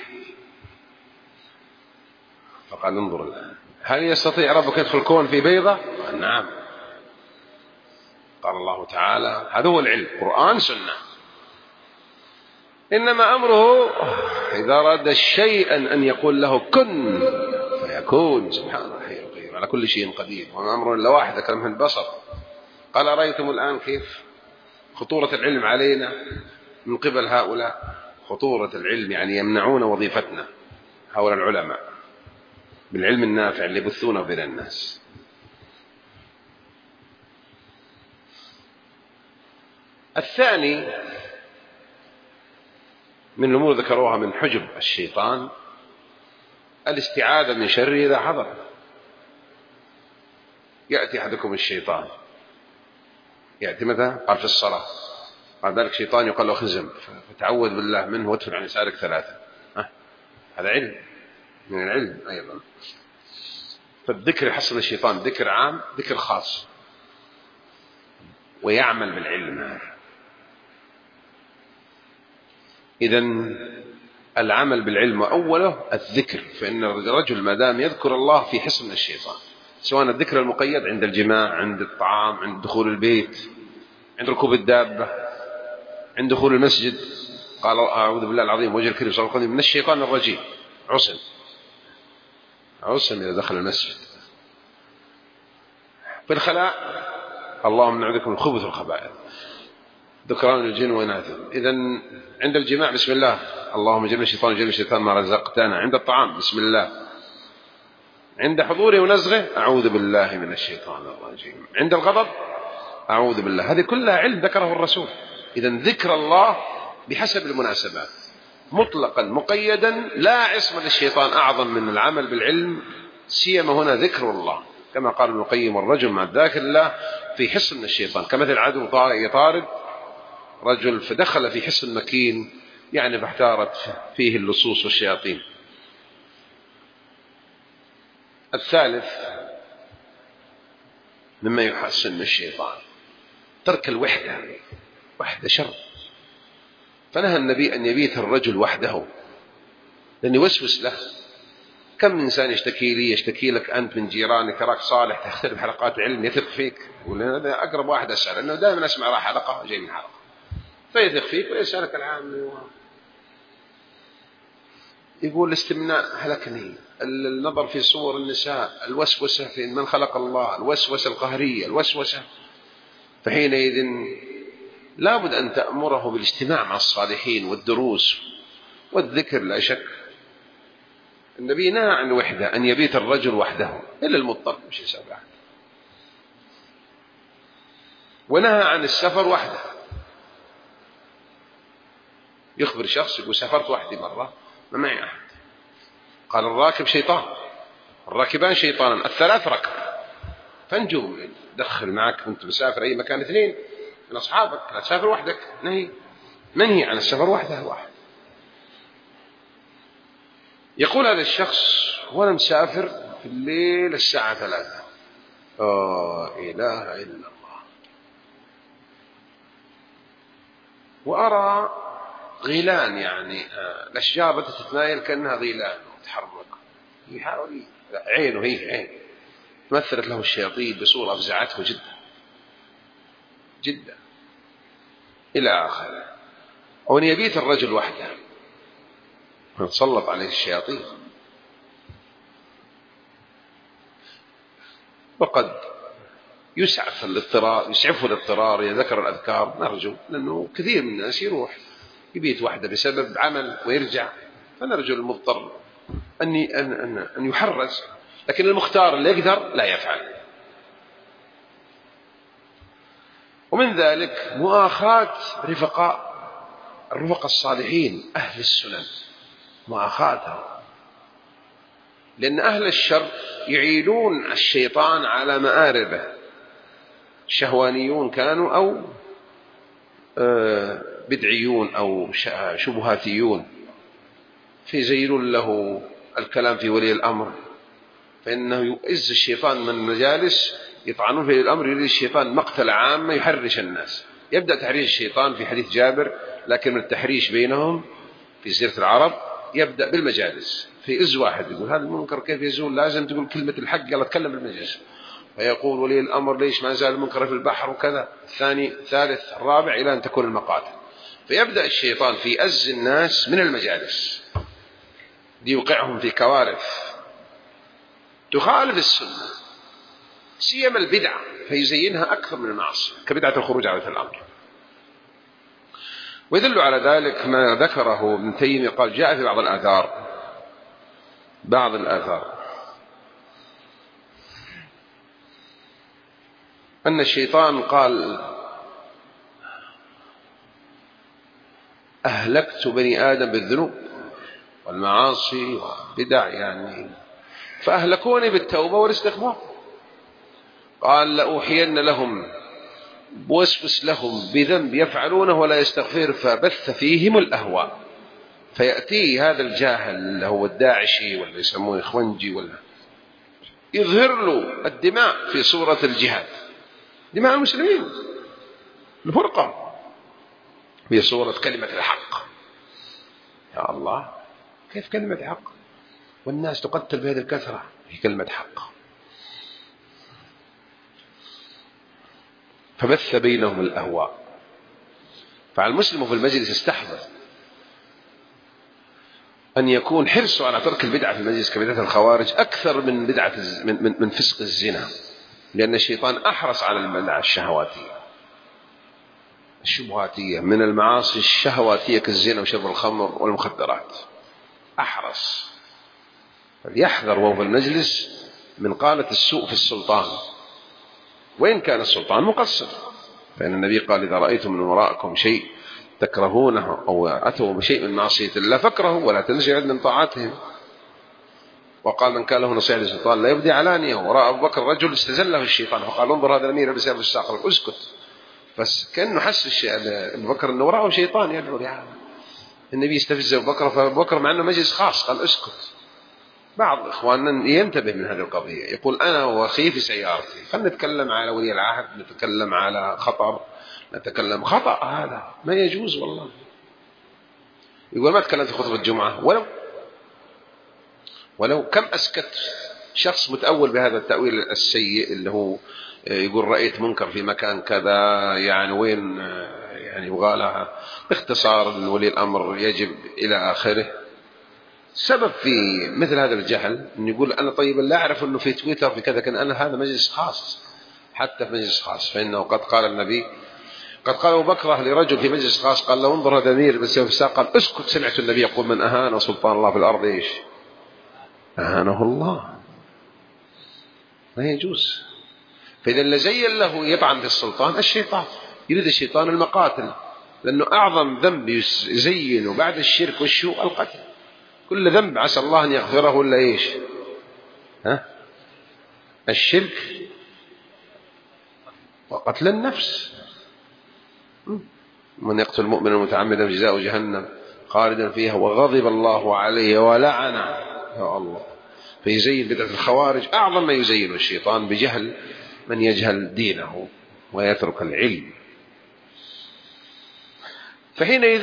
فقال انظر الآن هل يستطيع ربك يدخل الكون في بيضة؟ قال نعم. قال الله تعالى هذا هو العلم قرآن سنة إنما أمره إذا أراد شيئا أن يقول له كن فيكون. سبحان الله الحي القيوم على كل شيء قدير وما أمره إلا واحد كلمه البصر. قال أرأيتم الآن كيف خطورة العلم علينا من قبل هؤلاء. خطورة العلم يعني يمنعون وظيفتنا هؤلاء العلماء بالعلم النافع اللي يبثونه بين الناس. الثاني من الأمور ذكروها من حجب الشيطان الاستعاذة من شره إذا حضر. يأتي أحدكم الشيطان يأتي متى؟ قال في الصلاة. قال ذلك شيطان يقال له خزم فتعوذ بالله منه وادفل عن يسارك ثلاثة. أه؟ هذا علم من العلم أيضا. فالذكر يحصل الشيطان ذكر عام ذكر خاص ويعمل بالعلم. إذن العمل بالعلم أوله الذكر فإن الرجل ما دام يذكر الله في حصن من الشيطان سواء الذكر المقيد عند الجماع عند الطعام عند دخول البيت عند ركوب الدابة عند دخول المسجد. قال أعوذ بالله العظيم وجه الكريم صلى الله عليه وسلم من الشيطان الرجيم عصم عصم إذا دخل المسجد. في الخلاء اللهم نعوذ بك من الخبث والخبائث ذكران الجن وإناثهم. إذن عند الجماع بسم الله اللهم جنب الشيطان جنب الشيطان ما رزقتنا. عند الطعام بسم الله. عند حضوره ونزغه أعوذ بالله من الشيطان الرجيم. عند الغضب أعوذ بالله. هذه كلها علم ذكره الرسول. إذن ذكر الله بحسب المناسبات مطلقا مقيدا لا عصمة للشيطان أعظم من العمل بالعلم سيما هنا ذكر الله كما قال ابن القيم الرجل مع الذاكر الله في حصن من الشيطان كمثل عدو يطارد رجل فدخل في حصن مكين يعني فاحتارت فيه اللصوص والشياطين. الثالث مما يحسن من الشيطان ترك الوحدة. وحدة شر. فنهى النبي أن يبيت الرجل وحده لأن يوسوس له. كم إنسان يشتكي لي يشتكي لك أنت من جيرانك راك صالح تختلف حلقات علم يثق فيك ولا أقرب واحد أسأل لأنه دائما أسمع راح حلقة جاي من حلقة فيثق فيك ويسألك العام. يقول الاستمناء هلكني النظر في صور النساء الوسوسة في من خلق الله الوسوسة القهرية الوسوسة. فحينئذ لابد أن تأمره بالاجتماع مع الصالحين والدروس والذكر. لا شك النبي نهى عن وحدة أن يبيت الرجل وحده إلا المضطر مش يسافر. ونهى عن السفر وحده. يخبر شخص يقول سافرت وحدي مرة ما معي أحد. قال الراكب شيطان الراكبان شيطانا الثلاث ركب فانجوا دخل معك وانت مسافر أي مكان اثنين من أصحابك لا تسافر وحدك. نهي منهي عن السفر وحده واحد. يقول هذا الشخص وأنا مسافر في الليل الساعة ثلاثة. لا إله إلا الله. وأرى غيلان، يعني الأشجار بدأت تتمايل كأنها غيلان تتحرك، يحاول عينه هي عين مثلت له الشياطين بصورة أفزعته جدا جدا إلى آخره. وأن يبيت الرجل وحده تسلط عليه الشياطين. وقد يسعف الاضطرار يسعفه الاضطرار يذكر الأذكار، نرجو، لأنه كثير من الناس يروح يبيت وحده بسبب عمل ويرجع، فنرجو المضطر أن أن أن يحرز، لكن المختار اللي يقدر لا يفعل. ومن ذلك مؤاخاة رفقاء الرفقاء الصالحين أهل السنن، مؤاخاتهم، لأن أهل الشر يعينون الشيطان على مآربه، شهوانيون كانوا أو بدعيون أو شبهاتيون، فيزينون له الكلام في ولي الأمر، فإنه يؤز الشيطان من المجالس، يطعنون في ولي الأمر، يريد الشيطان مقتل عامة يحرش الناس. يبدأ تحريش الشيطان في حديث جابر، لكن من التحريش بينهم في سيرة العرب يبدأ بالمجالس، في إز واحد يقول هذا المنكر كيف يزول، لازم تقول كلمة الحق، يلا تكلم بالمجلس، فيقول ولي الأمر ليش ما زال المنكر في البحر وكذا، الثاني ثالث الرابع إلى أن تكون المقاتل. فيبدأ الشيطان في أز الناس من المجالس ليوقعهم في كوارث تخالف السنة، سيما البدعة، فيزينها أكثر من المعصية كبدعة الخروج على الأمر. ويدل على ذلك ما ذكره ابن تيمية، قال جاء في بعض الآثار بعض الآثار أن الشيطان قال أهلكت بني آدم بالذنوب والمعاصي والبدع، يعني فأهلكوني بالتوبة والاستغفار. قال لأوحين لهم، بوسوس لهم بذنب يفعلونه ولا يستغفر، فبث فيهم الأهواء، فيأتي هذا الجاهل اللي هو الداعشي ولا يسمونه إخوانجي ولا يظهر له الدماء في صورة الجهاد، دماء المسلمين، الفرقة في صورة كلمة الحق. يا الله، كيف كلمة حق والناس تقتل بهذه الكثرة في كلمة حق؟ فبث بينهم الأهواء. فعلى المسلم في المجلس يستحضر أن يكون حرصه على ترك البدعة في المجلس كبدعة الخوارج أكثر من بدعة من, من, من فسق الزنا، لأن الشيطان أحرص على البدعة الشهواتية الشبهاتية من المعاصي الشهواتية كالزنا وشرب الخمر والمخدرات، أحرص. فليحذر وهو في المجلس من قالة السوء في السلطان، وإن كان السلطان مقصر، فإن النبي قال إذا رأيتم من وراءكم شيء تكرهونه أو أتوا بشيء من معصية الله فاكرهوا ولا تنزعوا من طاعتهم. وقال من كان له نصيحة للسلطان لا يبدي علانية. وراء أبو بكر رجل استزله الشيطان فقال انظر هذا الأمير بسبب في الساق، اسكت. بس كأنه حس أبو بكر أنه وراءه شيطان يدعو لهذا. النبي استفز أبو بكر، فأبو بكر مع أنه مجلس خاص قال اسكت. بعض إخواننا ينتبه من هذه القضية، يقول أنا وأخي في سيارتي، خلنا نتكلم على ولي العهد، نتكلم على خطر، نتكلم خطأ، هذا ما يجوز والله. يقول ما تكلمت في خطبة الجمعة، ولو ولو كم أسكت شخص متأول بهذا التأويل السيء اللي هو يقول رأيت منكر في مكان كذا، يعني وين يعني يبغى لها باختصار ولي الأمر يجب إلى آخره. السبب في مثل هذا الجهل أن يقول أنا طيب لا أعرف أنه في تويتر في كذا، كان أنا هذا مجلس خاص، حتى في مجلس خاص، فإنه قد قال النبي، قد قال أبو بكر لرجل في مجلس خاص قال له انظر هذا أمير بس في الساق، قال اسكت. سمعت النبي يقول من أهان سلطان الله في الأرض إيش أهانه الله. ما يجوز. فإذا اللي زين له يطعن في السلطان الشيطان، يريد الشيطان المقاتل، لأنه أعظم ذنب يزين بعد الشرك والشوء القتل. كل ذنب عسى الله أن يغفره ولا إيش ها؟ الشرك وقتل النفس. من يقتل مؤمنا متعمدا فجزاؤه جهنم خالدا فيها وغضب الله عليه ولعنه. يا الله، فيزين بدعة الخوارج أعظم ما يزين الشيطان بجهل من يجهل دينه ويترك العلم. فحينئذ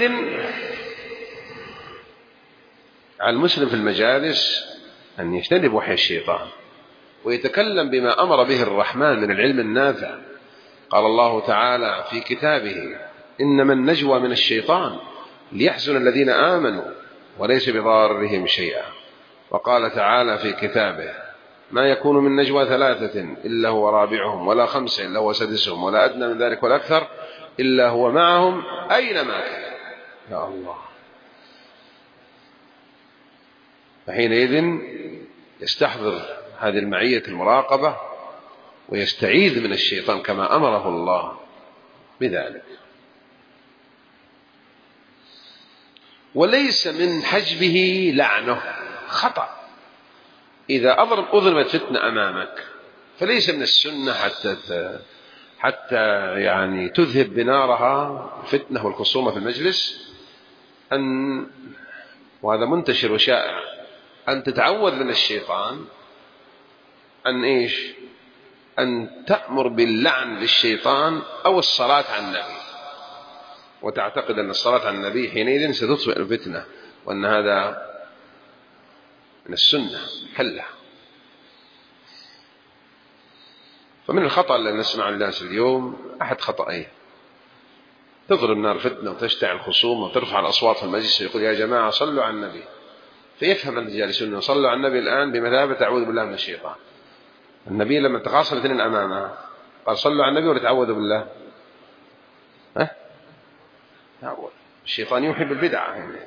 على المسلم في المجالس أن يجتنب وحي الشيطان ويتكلم بما أمر به الرحمن من العلم النافع. قال الله تعالى في كتابه: إنما النجوى من الشيطان ليحزن الذين آمنوا وليس بضارهم شيئا. وقال تعالى في كتابه: ما يكون من نجوى ثلاثة إلا هو رابعهم ولا خمسة إلا هو سادسهم ولا أدنى من ذلك ولا أكثر إلا هو معهم أينما كان. يا الله. فحينئذ يستحضر هذه المعية المراقبة ويستعيذ من الشيطان كما أمره الله بذلك. وليس من حجبه لعنه، خطأ. إذا أظلمت فتنة أمامك فليس من السنة حتى حتى يعني تذهب بنارها فتنة والخصومة في المجلس، أن وهذا منتشر وشائع، أن تتعوذ من الشيطان أن إيش أن تأمر باللعن للشيطان أو الصلاة على النبي، وتعتقد أن الصلاة على النبي حينئذ ستطفئ الفتنة، وأن هذا من السنة حلة. فمن الخطأ الذي نسمع الناس اليوم أحد خطأين: تضرب نار فتنة وتشتعل الخصوم وترفع الأصوات في المجلس ويقول يا جماعة صلوا على النبي، فيفهم الجالسون صلوا على النبي الآن بمثابة أعوذ بالله من الشيطان. النبي لما تخاصم الاثنين أمامه قال صلوا على النبي ولا تعوذوا بالله؟ ها؟ تعوذ. الشيطان يوحي بالبدعة يعني.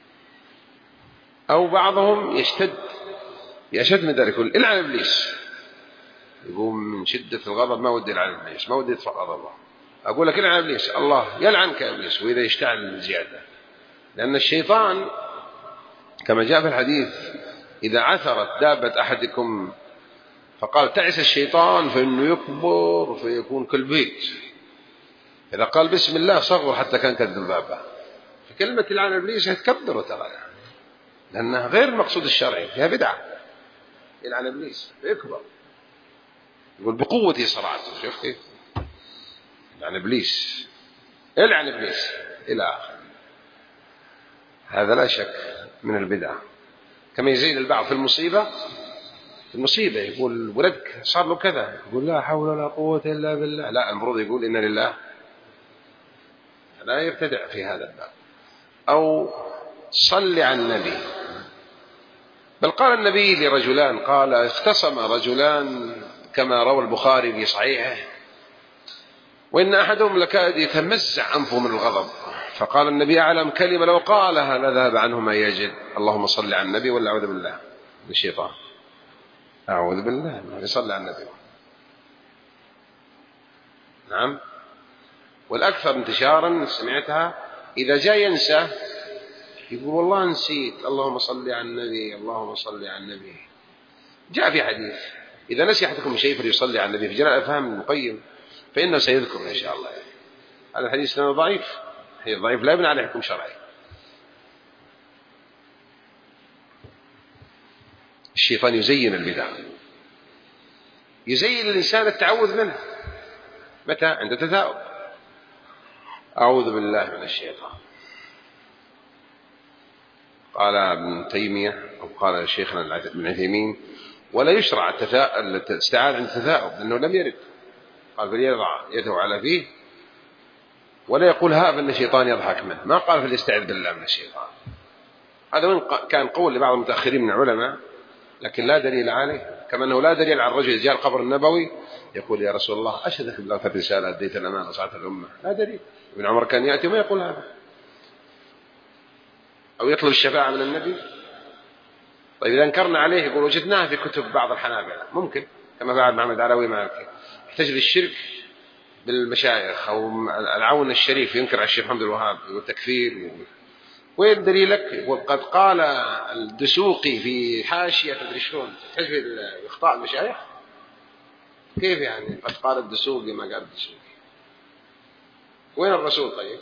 أو بعضهم يشتد يشد من ذلك يقول العن إبليس، يقوم من شدة الغضب ما ودي العن إبليس، ما ودي يدفع غضبه، أقول لك العن إبليس، الله يلعنك إبليس. وإذا يشتعل زيادة، لأن الشيطان كما جاء في الحديث إذا عثرت دابة أحدكم فقال تعس الشيطان فإنه يكبر فيكون كالبيت، إذا قال بسم الله صغر حتى كان كالذبابة. فكلمة العن إبليس هتكبر ترى، لأنها غير المقصود الشرعي، فيها بدعة. يلعن إبليس يكبر، يقول بقوتي صرعته. شوف كيف يلعن إبليس، يلعن إبليس إلى آخر. هذا لا شك من البدعة. كما يزيد البعض في المصيبة، في المصيبة يقول ولدك صار له كذا، يقول لا حول ولا قوة إلا بالله. لا، المفروض يقول إن لله، لا يبتدع في هذا الباب. أو صل على النبي. بل قال النبي لرجلان، قال اختصم رجلان كما روى البخاري في صحيحه، وإن أحدهم لكاد يتمزع أنفه من الغضب، فقال النبي أعلم كلمة لو قالها لذهب عنه ما يجد، اللهم صل على النبي، ولا أعوذ بالله من الشيطان. أعوذ بالله يصلي على النبي. نعم. والأكثر انتشارا سمعتها إذا جاء ينسى يقول والله نسيت، اللهم صل على النبي، اللهم صل على النبي. جاء في حديث إذا نسي أحدكم شيء فليصلي على النبي في جلاء الأفهام المقيم فإنه سيذكر إن شاء الله. يعني هذا الحديث لنا ضعيف، هي ضعيف لا يبنى عليه حكم شرعي. الشيطان يزين البدع، يزين الإنسان التعوذ منه. متى؟ عند تثاؤب. أعوذ بالله من الشيطان. قال ابن تيمية أو قال شيخنا ابن عثيمين ولا يشرع الاستعاذة عند التثاؤب لأنه لم يرد. قال فليضع يده على فيه ولا يقول ها فإن الشيطان يضحك منه، ما قال فليستعذ بالله من الشيطان. هذا وين كان قول لبعض المتأخرين من العلماء، لكن لا دليل عليه. كما أنه لا دليل على الرجل جاء القبر النبوي يقول يا رسول الله أشهدك بالله في الرسالة أديت الأمانة وصعدت الأمة، لا دليل. ابن عمر كان يأتي وما يقول هذا، أو يطلب الشفاعة من النبي. طيب إذا انكرنا عليه يقول وجدناها في كتب بعض الحنابلة، ممكن كما فعل محمد علوي مالكي يحتج للشرك بالمشايخ أو العون الشريف، ينكر على الشيخ محمد الوهاب والتكفير. وين دليلك؟ وقد قال الدسوقي في حاشية تدري شلون تحتج بإخطاء المشايخ. كيف يعني قد قال الدسوقي ما قال الدسوقي؟ وين الرسول؟ طيب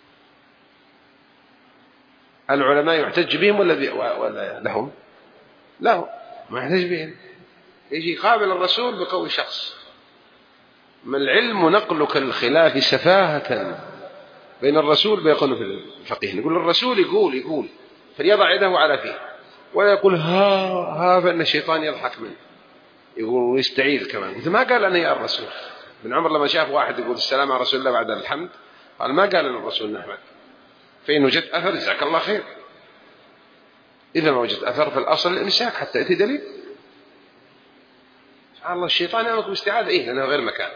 العلماء يحتج بهم ولا, ولا لهم؟ له ما يحتاج به، يجي يقابل الرسول بقول شخص. ما العلم نقلك الخلاف سفاهة بين الرسول بيقول في الفقيه، يقول الرسول يقول يقول فليضع يده على فيه ولا يقول ها ها، فإن الشيطان يضحك منه يقول ويستعيذ كمان. قلت ما قال أنا يا الرسول. ابن عمر لما شاف واحد يقول السلام على رسول الله بعد الحمد قال ما قال أن الرسول نحمد، فإن وجدت أثر جزاك الله خير، إذا ما وجدت أثر فالأصل الإمساك حتى يأتي دليل. سبحان الله، الشيطان يأمرك باستعاذة إيه لأنها غير مكان.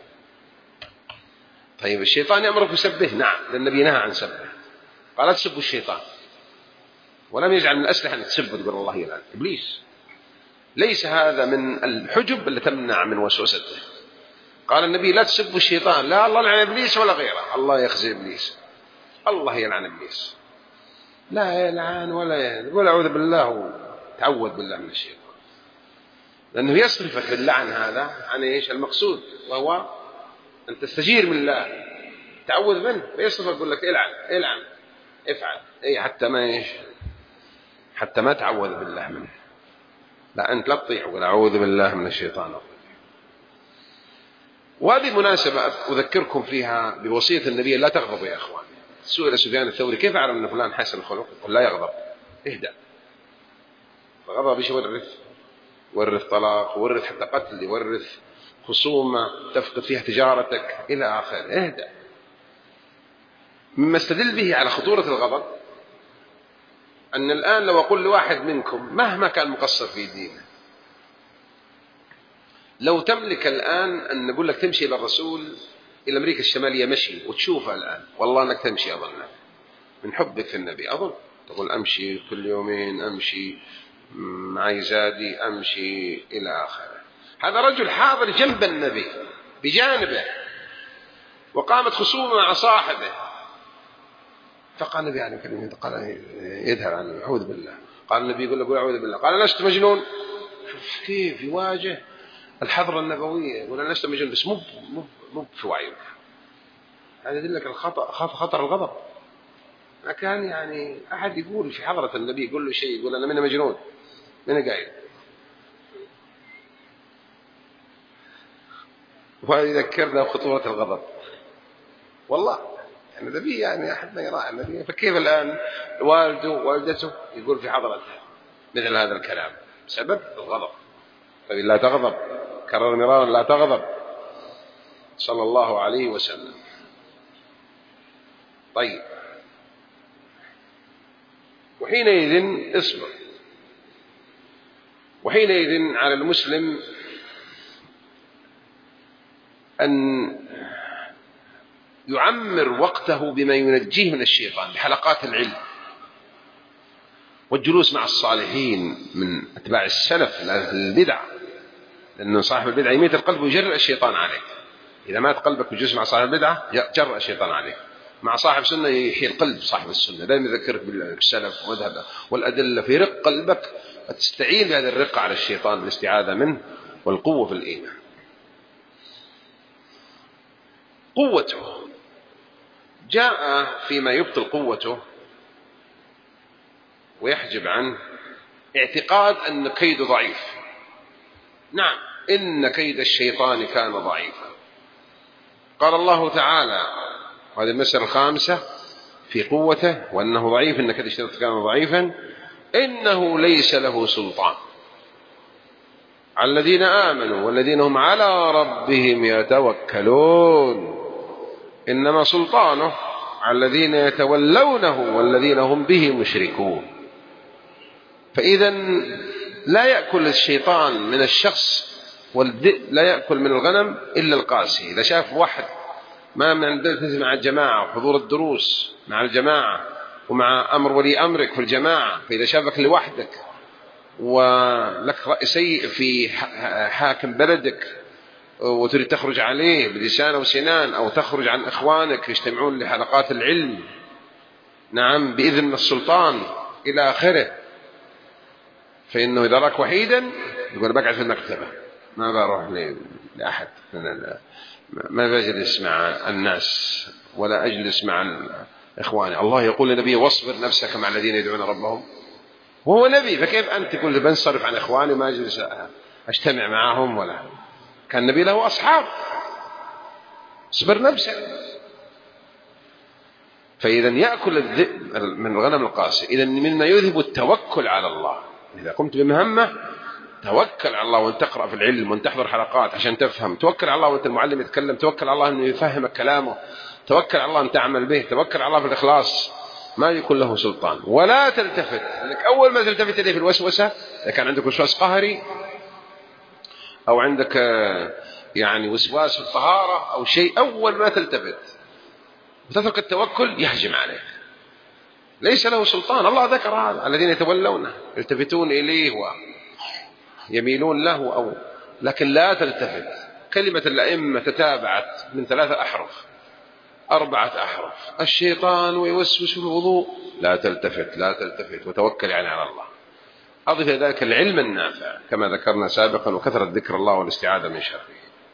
طيب الشيطان يأمرك بسبه، نعم لأن النبي نهى عن سبه، قال لا تسبوا الشيطان، ولم يجعل من الأسلحة أن تسب وتقول الله يلعن إبليس. ليس هذا من الحجب اللي تمنع من وسوسته. قال النبي لا تسبوا الشيطان، لا الله يلعن إبليس ولا غيره، الله يخزي إبليس، الله يلعن إبليس، لا يلعن ولا يلعن ولا أعوذ بالله، تعوذ بالله من الشيطان، لأنه يصرفك باللعن هذا عن إيش المقصود، وهو أن تستجير من الله، تعوذ منه، فيصرفك يقول لك العن العن افعل أي حتى ما إيش حتى ما تعوذ بالله منه. لا أنت لا تطيع ولا أعوذ بالله من الشيطان الرجيم. وهذه مناسبة أذكركم فيها بوصية النبي لا تغضبوا يا أخوان. سئل سفيان الثوري كيف أعلم أن فلان حسن الخلق؟ قل لا يغضب، اهدأ. الغضب ايش يورث؟ يورث طلاق، يورث حتى قتل، يورث خصومة تفقد فيها تجارتك إلى آخره. اهدأ. مما استدل به على خطورة الغضب أن الآن لو أقول لواحد منكم مهما كان مقصر في دينه، لو تملك الآن أن نقول لك تمشي إلى الرسول إلى أمريكا الشمالية مشي وتشوفها الآن، والله أنك تمشي أظن من حبك في النبي، أظن تقول أمشي كل يومين، أمشي معي زادي، أمشي إلى آخره. هذا رجل حاضر جنب النبي بجانبه وقامت خصومة مع صاحبه، فقال النبي عليه الكلمة قال يذهب عنه أعوذ بالله. قال النبي يقول له أعوذ بالله، قال لست مجنون. شوف كيف يواجه الحضرة النبوية، يقول أنا لست مجنون بس مو مو مو في وعيه. هذا يدلك الخطأ، خطر الغضب. ما كان يعني أحد يقول في حضرة النبي يقول له شيء يقول أنا من مجنون، من قايل. وهذا يذكرنا بخطورة الغضب والله. يعني النبي يعني أحد ما يراعي النبي، فكيف الآن والده والدته يقول في حضرته مثل هذا الكلام سبب الغضب. طيب لا تغضب، كرر مرارا لا تغضب صلى الله عليه وسلم. طيب وحينئذ اصبر، وحينئذ على المسلم أن يعمر وقته بما ينجيه من الشيطان بحلقات العلم والجلوس مع الصالحين من أتباع السلف البدع، لأن صاحب البدع يميت القلب ويجرأ الشيطان عليك. إذا مات قلبك وجلوس مع صاحب البدعة جرأ الشيطان عليك. مع صاحب سنة يحيي القلب صاحب السنة، دائما يذكرك بالسلف ومذهبه والأدلة في رق قلبك، فتستعين بهذا الرقة على الشيطان بالاستعاذة منه والقوة في الإيمان. قوته جاء فيما يبطل قوته ويحجب عنه اعتقاد أن كيد ضعيف. نعم إن كيد الشيطان كان ضعيفا. قال الله تعالى، وهذه المسألة الخامسة في قوته وأنه ضعيف، إن كيد الشيطان كان ضعيفا، إنه ليس له سلطان على الذين آمنوا والذين هم على ربهم يتوكلون، إنما سلطانه على الذين يتولونه والذين هم به مشركون. فإذا لا يأكل الشيطان من الشخص والذئب لا يأكل من الغنم إلا القاسي. إذا شاف واحد ما من عندك مع الجماعة وحضور الدروس مع الجماعة ومع أمر ولي أمرك في الجماعة، فإذا شافك لوحدك ولك رأي سيء في حاكم بلدك وتريد تخرج عليه بلسان أو سنان، أو تخرج عن إخوانك يجتمعون لحلقات العلم نعم بإذن السلطان إلى آخره، فإنه إذا راك وحيدا يقول بقعد في المكتبة ما بروح لأحد، ما بجلس مع الناس ولا أجلس مع إخواني. الله يقول للنبي واصبر نفسك مع الذين يدعون ربهم وهو نبي، فكيف أنت تقول بنصرف عن إخواني وما أجلس أجتمع معهم؟ ولا كان النبي له أصحاب، اصبر نفسك. فإذا يأكل الذئب من الغنم القاسي. إذا مما يذهب التوكل على الله. إذا قمت بمهمة توكل على الله، وأن تقرأ في العلم، وأن تحضر حلقات عشان تفهم، توكل على الله وأنت المعلم يتكلم، توكل على الله أنه يفهمك كلامه، توكل على الله أن تعمل به، توكل على الله في الإخلاص، ما يكون له سلطان. ولا تلتفت، لأنك أول ما تلتفت إليه في الوسوسة، إذا كان عندك وسواس قهري أو عندك يعني وسواس في الطهارة أو شيء، أول ما تلتفت وتترك التوكل يهجم عليك، ليس له سلطان. الله ذكر هذا: الذين يتولونه يلتفتون إليه ويميلون له، أو لكن لا تلتفت. كلمة الأئمة تتابعت من ثلاثة أحرف أربعة أحرف: الشيطان ويوسوس في الوضوء، لا تلتفت لا تلتفت وتوكل يعني على الله. أضف إلى ذلك العلم النافع كما ذكرنا سابقا، وكثرة ذكر الله والاستعاذة من شره.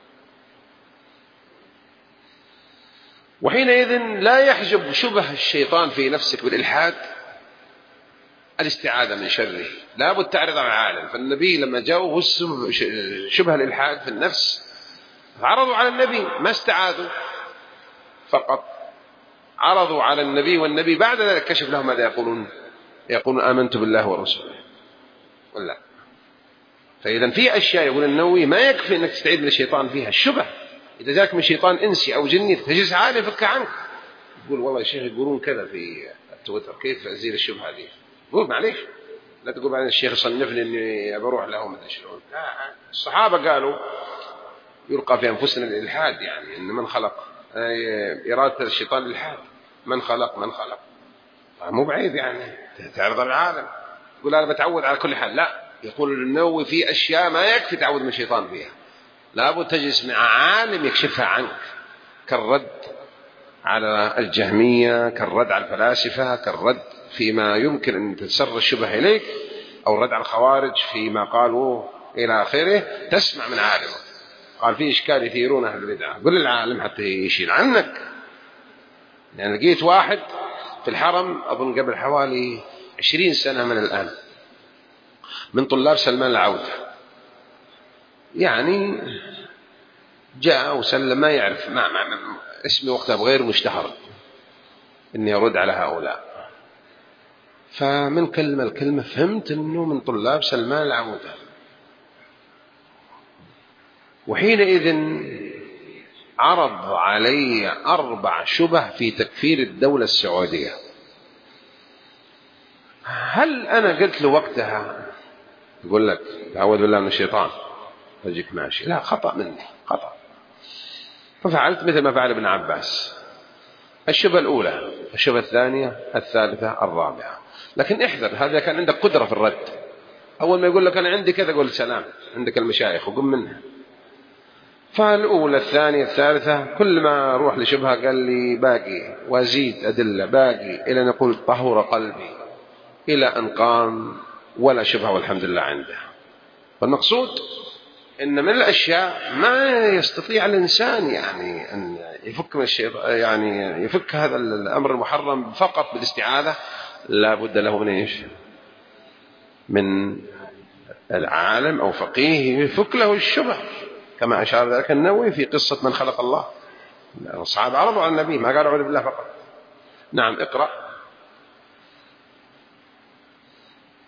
وحينئذ لا يحجب شبه الشيطان في نفسك بالإلحاد الاستعاذة من شره، لا بد تعرض على العالم. فالنبي لما جاءوا شبه الإلحاد في النفس عرضوا على النبي، ما استعاذوا فقط، عرضوا على النبي، والنبي بعد ذلك كشف لهم ماذا يقولون. يقولون آمنت بالله ورسوله ولا. فإذا في أشياء يقول النووي ما يكفي أنك تستعيذ من الشيطان فيها الشبه. إذا جاك من شيطان إنسي أو جني تجلس عالي يفك عنك، تقول والله يا شيخ يقولون كذا في التويتر، كيف أزيل الشبهة هذه؟ قول معليش، لا تقول بعدين الشيخ صنفني إني بروح لهم ما شلون. الصحابة قالوا يلقى في أنفسنا الإلحاد، يعني إن من خلق إرادة الشيطان الإلحاد، من خلق من خلق مو بعيد يعني تعرض العالم. يقول أنا بتعود على كل حال، لا، يقول النووي في أشياء ما يكفي تعود من الشيطان فيها، لابد تجلس مع عالم يكشفها عنك، كالرد على الجهمية، كالرد على الفلاسفة، كالرد فيما يمكن أن تتسر الشبه إليك، أو الرد على الخوارج فيما قالوا إلى آخره. تسمع من عالم قال في إشكال يثيرون أهل البدعة، قل للعالم حتى يشيل عنك. يعني لقيت واحد في الحرم أظن قبل حوالي عشرين سنة من الآن، من طلاب سلمان العودة، يعني جاء وسلم، ما يعرف ما ما ما اسمي وقتها بغير مشتهر إني أرد على هؤلاء. فمن كلمة الكلمة فهمت أنه من طلاب سلمان العودة. وحينئذ عرض علي أربع شبه في تكفير الدولة السعودية. هل أنا قلت له وقتها يقول لك تعوذ بالله من الشيطان أجيك ماشي؟ لا، خطأ مني، خطأ. ففعلت مثل ما فعل ابن عباس، الشبهة الأولى، الشبهة الثانية، الثالثة، الرابعة. لكن احذر، هذا كان عندك قدرة في الرد. أول ما يقول لك أنا عندي كذا قول سلام، عندك المشايخ وقم منها. فالأولى الثانية الثالثة، كل ما أروح لشبهة قال لي باقي، وأزيد أدلة باقي، إلى أن يقول طهور قلبي، إلى أن قام ولا شبهة والحمد لله عنده. فالمقصود إن من الأشياء ما يستطيع الإنسان يعني أن يفك من الشيطان، يعني يفك هذا الأمر المحرم فقط بالاستعاذة، لا بد له من إيش؟ من العالم أو فقيه يفك له الشبه، كما أشار ذلك النووي في قصة من خلق الله. الصحابة عرضوا على النبي، ما قالوا أعوذ بالله فقط. نعم، اقرأ.